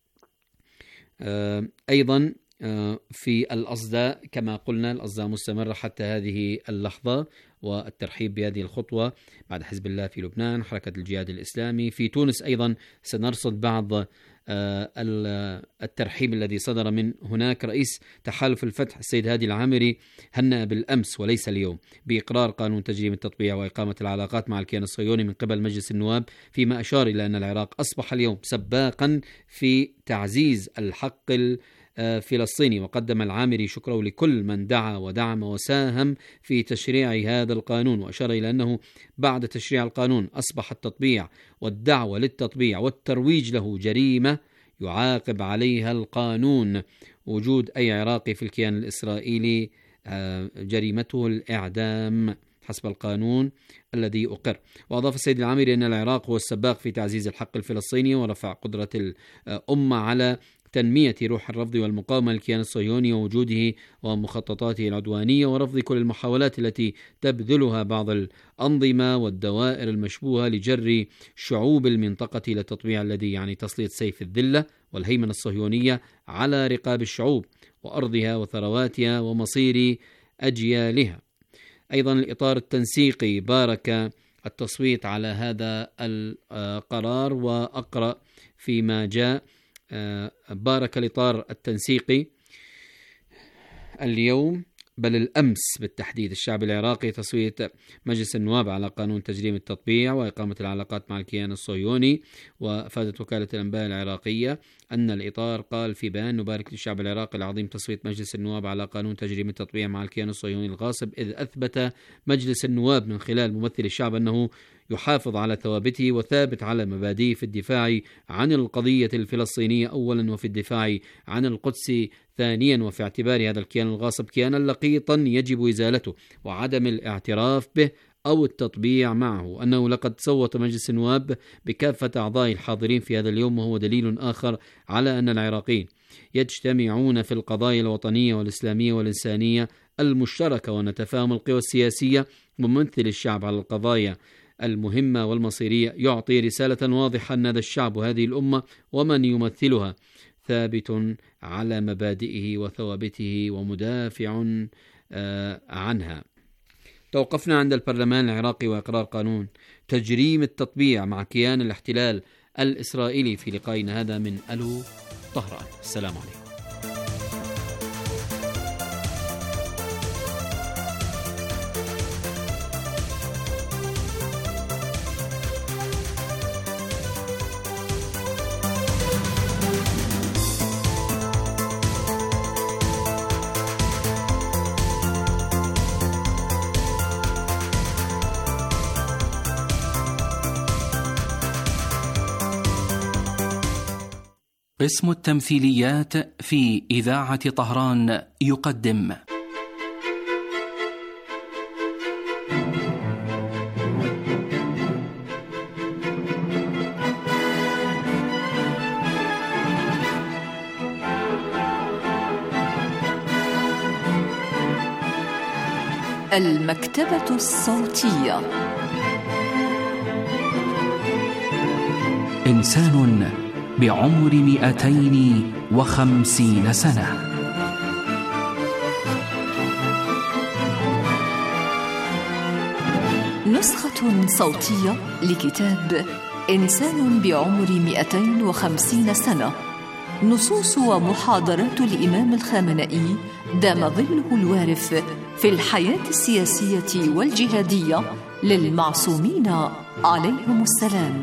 أيضا في الأصداء كما قلنا، الأصداء مستمرة حتى هذه اللحظة، والترحيب بهذه الخطوة بعد حزب الله في لبنان، حركة الجهاد الإسلامي في تونس. أيضا سنرصد بعض الترحيب الذي صدر من هناك. رئيس تحالف الفتح السيد هادي العامري هنأ بالأمس وليس اليوم بإقرار قانون تجريم التطبيع وإقامة العلاقات مع الكيان الصهيوني من قبل مجلس النواب، فيما أشار إلى أن العراق أصبح اليوم سباقا في تعزيز الحق فلسطيني. وقدم العامري شكره لكل من دعا ودعم وساهم في تشريع هذا القانون، وأشار إلى أنه بعد تشريع القانون أصبح التطبيع والدعوة للتطبيع والترويج له جريمة يعاقب عليها القانون. وجود أي عراقي في الكيان الإسرائيلي جريمته الإعدام حسب القانون الذي أقر. وأضاف السيد العامري أن العراق هو السباق في تعزيز الحق الفلسطيني ورفع قدرة الأمة على تنمية روح الرفض والمقاومة للكيان الصهيوني ووجوده ومخططاته العدوانية، ورفض كل المحاولات التي تبذلها بعض الأنظمة والدوائر المشبوهة لجر شعوب المنطقة إلى التطبيع الذي يعني تسليط سيف الذلة والهيمنة الصهيونية على رقاب الشعوب وأرضها وثرواتها ومصير أجيالها. أيضا الإطار التنسيقي بارك التصويت على هذا القرار، وأقرأ فيما جاء: بارك الإطار التنسيقي اليوم بل الأمس بالتحديد الشعب العراقي تصويت مجلس النواب على قانون تجريم التطبيع وإقامة العلاقات مع الكيان الصهيوني. وأفادت وكالة الأنباء العراقية أن الإطار قال في بيان: نبارك للشعب العراقي العظيم تصويت مجلس النواب على قانون تجريم التطبيع مع الكيان الصهيوني الغاصب، إذ أثبت مجلس النواب من خلال ممثل الشعب أنه يحافظ على ثوابته وثابت على مبادئه في الدفاع عن القضية الفلسطينية أولا، وفي الدفاع عن القدس ثانيا، وفي اعتبار هذا الكيان الغاصب كيانا لقيطا يجب إزالته وعدم الاعتراف به أو التطبيع معه. أنه لقد صوت مجلس النواب بكافة أعضاء الحاضرين في هذا اليوم، وهو دليل آخر على أن العراقيين يجتمعون في القضايا الوطنية والإسلامية والإنسانية المشتركة، ونتفاهم القوى السياسية وممثل الشعب على القضايا المهمة والمصيرية يعطي رسالة واضحة أن هذا الشعب وهذه الأمة ومن يمثلها ثابت على مبادئه وثوابته ومدافع عنها. توقفنا عند البرلمان العراقي وإقرار قانون تجريم التطبيع مع كيان الاحتلال الإسرائيلي في لقائنا هذا من ألو طهران. السلام عليكم. قسم التمثيليات في إذاعة طهران يقدم المكتبة الصوتية. إنسان بعمر مئتين وخمسين سنة. نسخة صوتية لكتاب إنسان بعمر مئتين وخمسين سنة، نصوص ومحاضرات الإمام الخامنئي دام ظله الوارف في الحياة السياسية والجهادية للمعصومين عليهم السلام.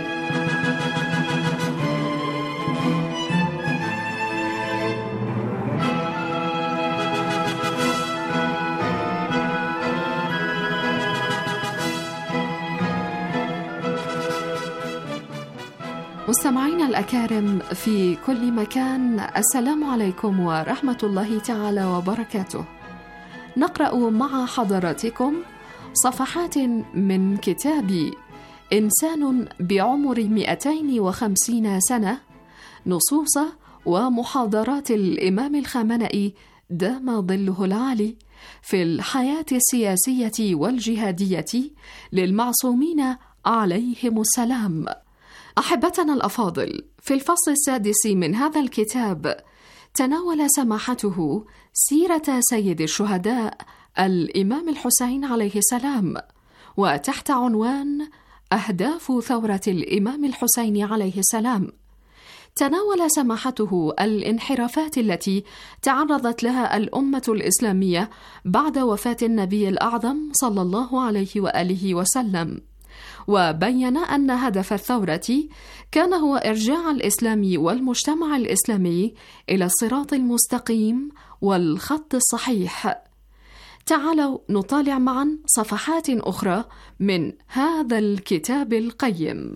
مستمعينا الأكارم في كل مكان، السلام عليكم ورحمة الله تعالى وبركاته. نقرأ مع حضراتكم صفحات من كتاب إنسان بعمر مئتين وخمسين سنة، نصوص ومحاضرات الإمام الخامنئي دام ظله العالي في الحياة السياسية والجهادية للمعصومين عليهم السلام. أحبتنا الأفاضل، في الفصل السادس من هذا الكتاب تناول سماحته سيرة سيد الشهداء الإمام الحسين عليه السلام، وتحت عنوان أهداف ثورة الإمام الحسين عليه السلام تناول سماحته الانحرافات التي تعرضت لها الأمة الإسلامية بعد وفاة النبي الأعظم صلى الله عليه وآله وسلم، وبين أن هدف الثورة كان هو إرجاع الإسلام والمجتمع الإسلامي إلى الصراط المستقيم والخط الصحيح. تعالوا نطالع معا صفحات أخرى من هذا الكتاب القيم.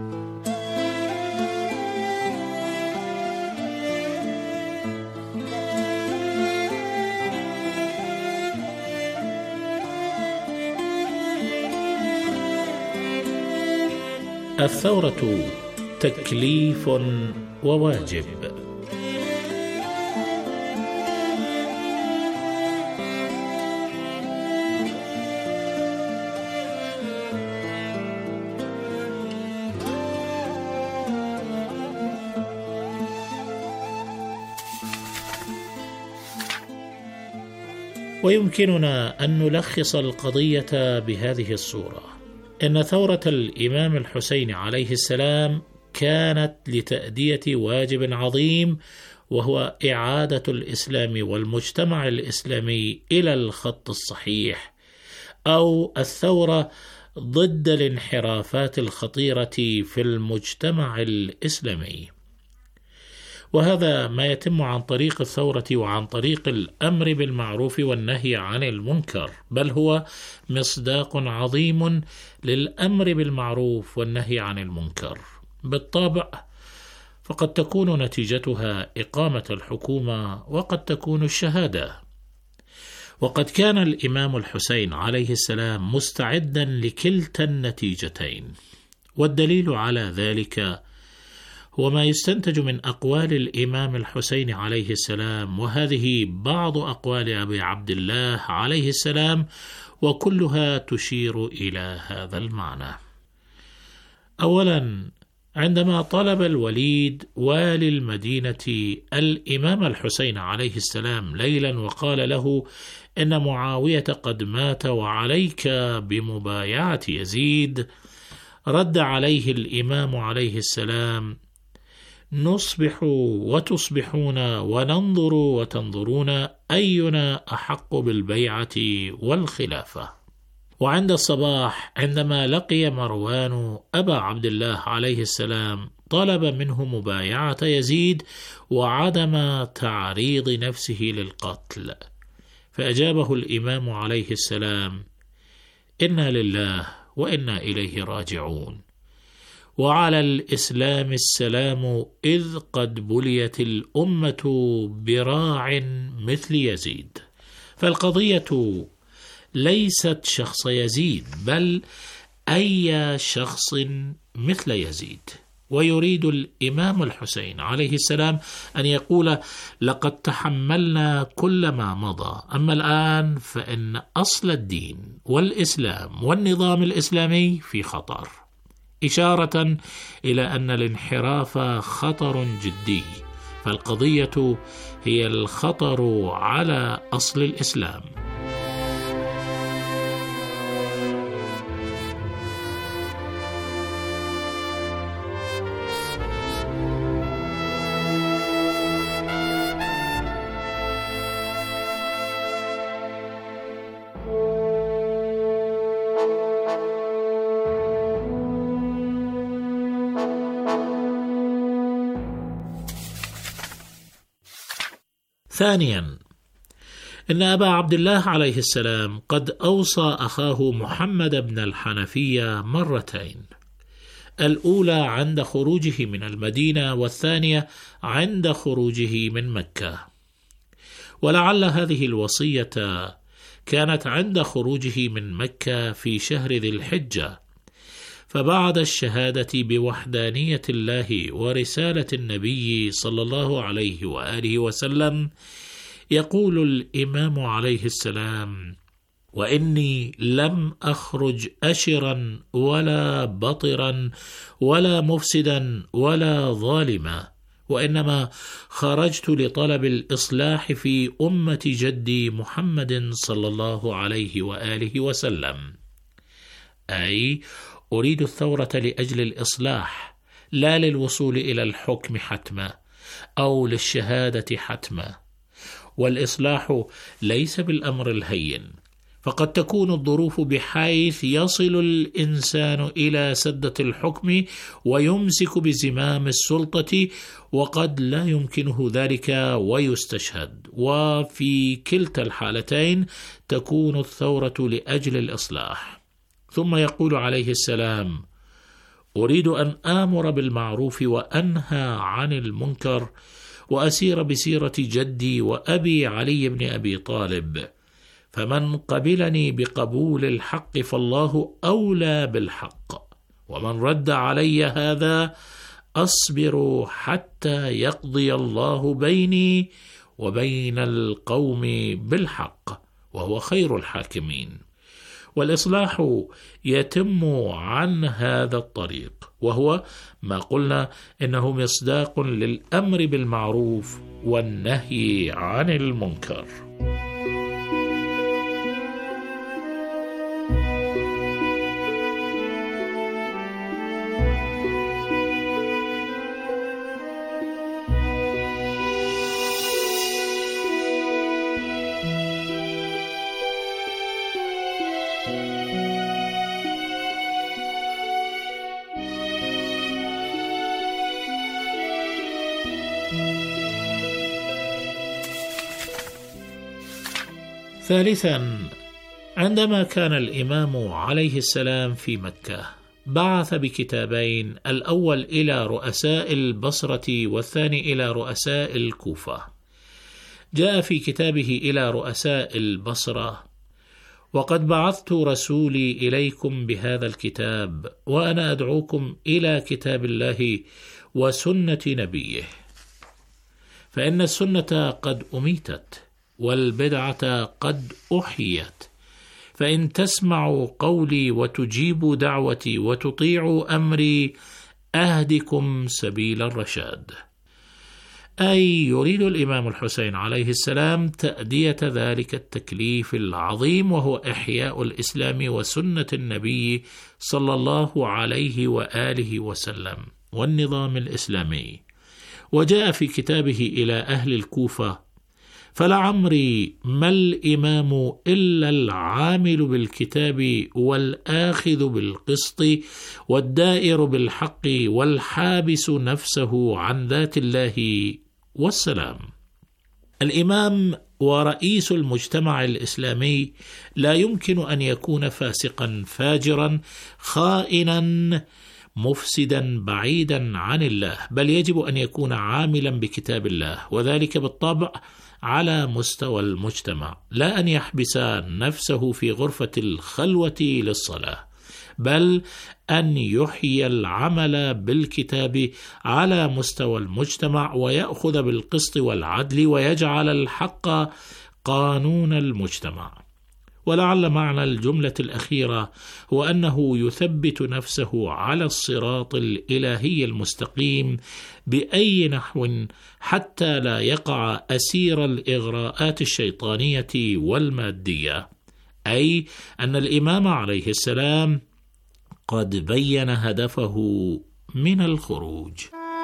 الثورة تكليف وواجب. ويمكننا أن نلخص القضية بهذه الصورة: إن ثورة الإمام الحسين عليه السلام كانت لتأدية واجب عظيم، وهو إعادة الإسلام والمجتمع الإسلامي إلى الخط الصحيح، أو الثورة ضد الانحرافات الخطيرة في المجتمع الإسلامي. وهذا ما يتم عن طريق الثورة وعن طريق الأمر بالمعروف والنهي عن المنكر، بل هو مصداق عظيم للأمر بالمعروف والنهي عن المنكر. بالطبع فقد تكون نتيجتها إقامة الحكومة وقد تكون الشهادة، وقد كان الإمام الحسين عليه السلام مستعدا لكلتا النتيجتين، والدليل على ذلك هو ما يستنتج من أقوال الإمام الحسين عليه السلام، وهذه بعض أقوال أبي عبد الله عليه السلام، وكلها تشير إلى هذا المعنى. أولا، عندما طلب الوليد والي المدينة الإمام الحسين عليه السلام ليلا وقال له إن معاوية قد مات وعليك بمبايعة يزيد، رد عليه الإمام عليه السلام: نصبح وتصبحون وننظر وتنظرون أينا أحق بالبيعة والخلافة. وعند الصباح عندما لقي مروان أبا عبد الله عليه السلام طلب منه مبايعة يزيد وعدم تعريض نفسه للقتل، فأجابه الإمام عليه السلام: إنا لله وإنا إليه راجعون، وعلى الإسلام السلام إذ قد بليت الأمة براع مثل يزيد. فالقضية ليست شخص يزيد، بل أي شخص مثل يزيد. ويريد الإمام الحسين عليه السلام أن يقول: لقد تحملنا كل ما مضى، أما الآن فإن أصل الدين والإسلام والنظام الإسلامي في خطر، إشارة إلى أن الانحراف خطر جدي، فالقضية هي الخطر على أصل الإسلام. ثانيا، إن أبا عبد الله عليه السلام قد أوصى أخاه محمد بن الحنفية مرتين، الأولى عند خروجه من المدينة، والثانية عند خروجه من مكة. ولعل هذه الوصية كانت عند خروجه من مكة في شهر ذي الحجة. فبعد الشهادة بوحدانية الله ورسالة النبي صلى الله عليه وآله وسلم، يقول الإمام عليه السلام: وإني لم أخرج أشرا ولا بطرا ولا مفسدا ولا ظالما، وإنما خرجت لطلب الإصلاح في أمة جدي محمد صلى الله عليه وآله وسلم. أي أريد الثورة لأجل الإصلاح، لا للوصول إلى الحكم حتما أو للشهادة حتما. والإصلاح ليس بالأمر الهين، فقد تكون الظروف بحيث يصل الإنسان إلى سدة الحكم ويمسك بزمام السلطة، وقد لا يمكنه ذلك ويستشهد، وفي كلتا الحالتين تكون الثورة لأجل الإصلاح. ثم يقول عليه السلام: أريد أن آمر بالمعروف وأنهى عن المنكر، وأسير بسيرة جدي وأبي علي بن أبي طالب، فمن قبلني بقبول الحق فالله أولى بالحق، ومن رد علي هذا أصبر حتى يقضي الله بيني وبين القوم بالحق، وهو خير الحاكمين. والإصلاح يتم عن هذا الطريق، وهو ما قلنا إنه مصداق للأمر بالمعروف والنهي عن المنكر. ثالثا، عندما كان الإمام عليه السلام في مكة بعث بكتابين، الأول إلى رؤساء البصرة والثاني إلى رؤساء الكوفة. جاء في كتابه إلى رؤساء البصرة: وقد بعثت رسولي إليكم بهذا الكتاب، وأنا أدعوكم إلى كتاب الله وسنة نبيه، فإن السنة قد أميتت والبدعة قد أحيت، فإن تسمعوا قولي وتجيبوا دعوتي وتطيعوا أمري أهدكم سبيل الرشاد. أي يريد الإمام الحسين عليه السلام تأدية ذلك التكليف العظيم، وهو إحياء الإسلام وسنة النبي صلى الله عليه وآله وسلم والنظام الإسلامي. وجاء في كتابه إلى أهل الكوفة: فلعمري ما الإمام إلا العامل بالكتاب والآخذ بالقسط والدائر بالحق والحابس نفسه عن ذات الله والسلام. الإمام ورئيس المجتمع الإسلامي لا يمكن أن يكون فاسقا فاجرا خائنا مفسدا بعيدا عن الله، بل يجب أن يكون عاملا بكتاب الله، وذلك بالطبع على مستوى المجتمع، لا أن يحبس نفسه في غرفة الخلوة للصلاة، بل أن يحيي العمل بالكتاب على مستوى المجتمع، ويأخذ بالقسط والعدل، ويجعل الحق قانون المجتمع. ولعل معنى الجملة الأخيرة هو أنه يثبت نفسه على الصراط الإلهي المستقيم بأي نحو، حتى لا يقع أسير الإغراءات الشيطانية والمادية. أي أن الإمام عليه السلام قد بين هدفه من الخروج.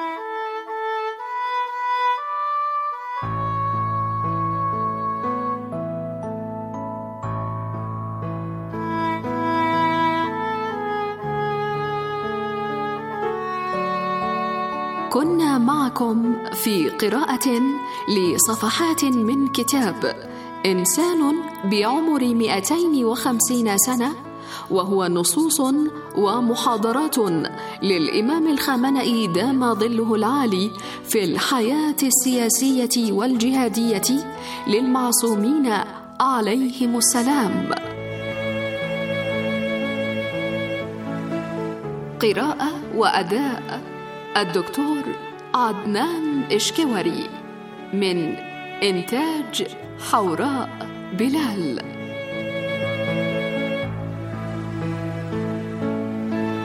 كنا معكم في قراءة لصفحات من كتاب إنسان بعمر مئتين وخمسين سنة، وهو نصوص ومحاضرات للإمام الخامنئي دام ظله العالي في الحياة السياسية والجهادية للمعصومين عليهم السلام. قراءة وأداء الدكتور عدنان إشكوري، من إنتاج حوراء بلال.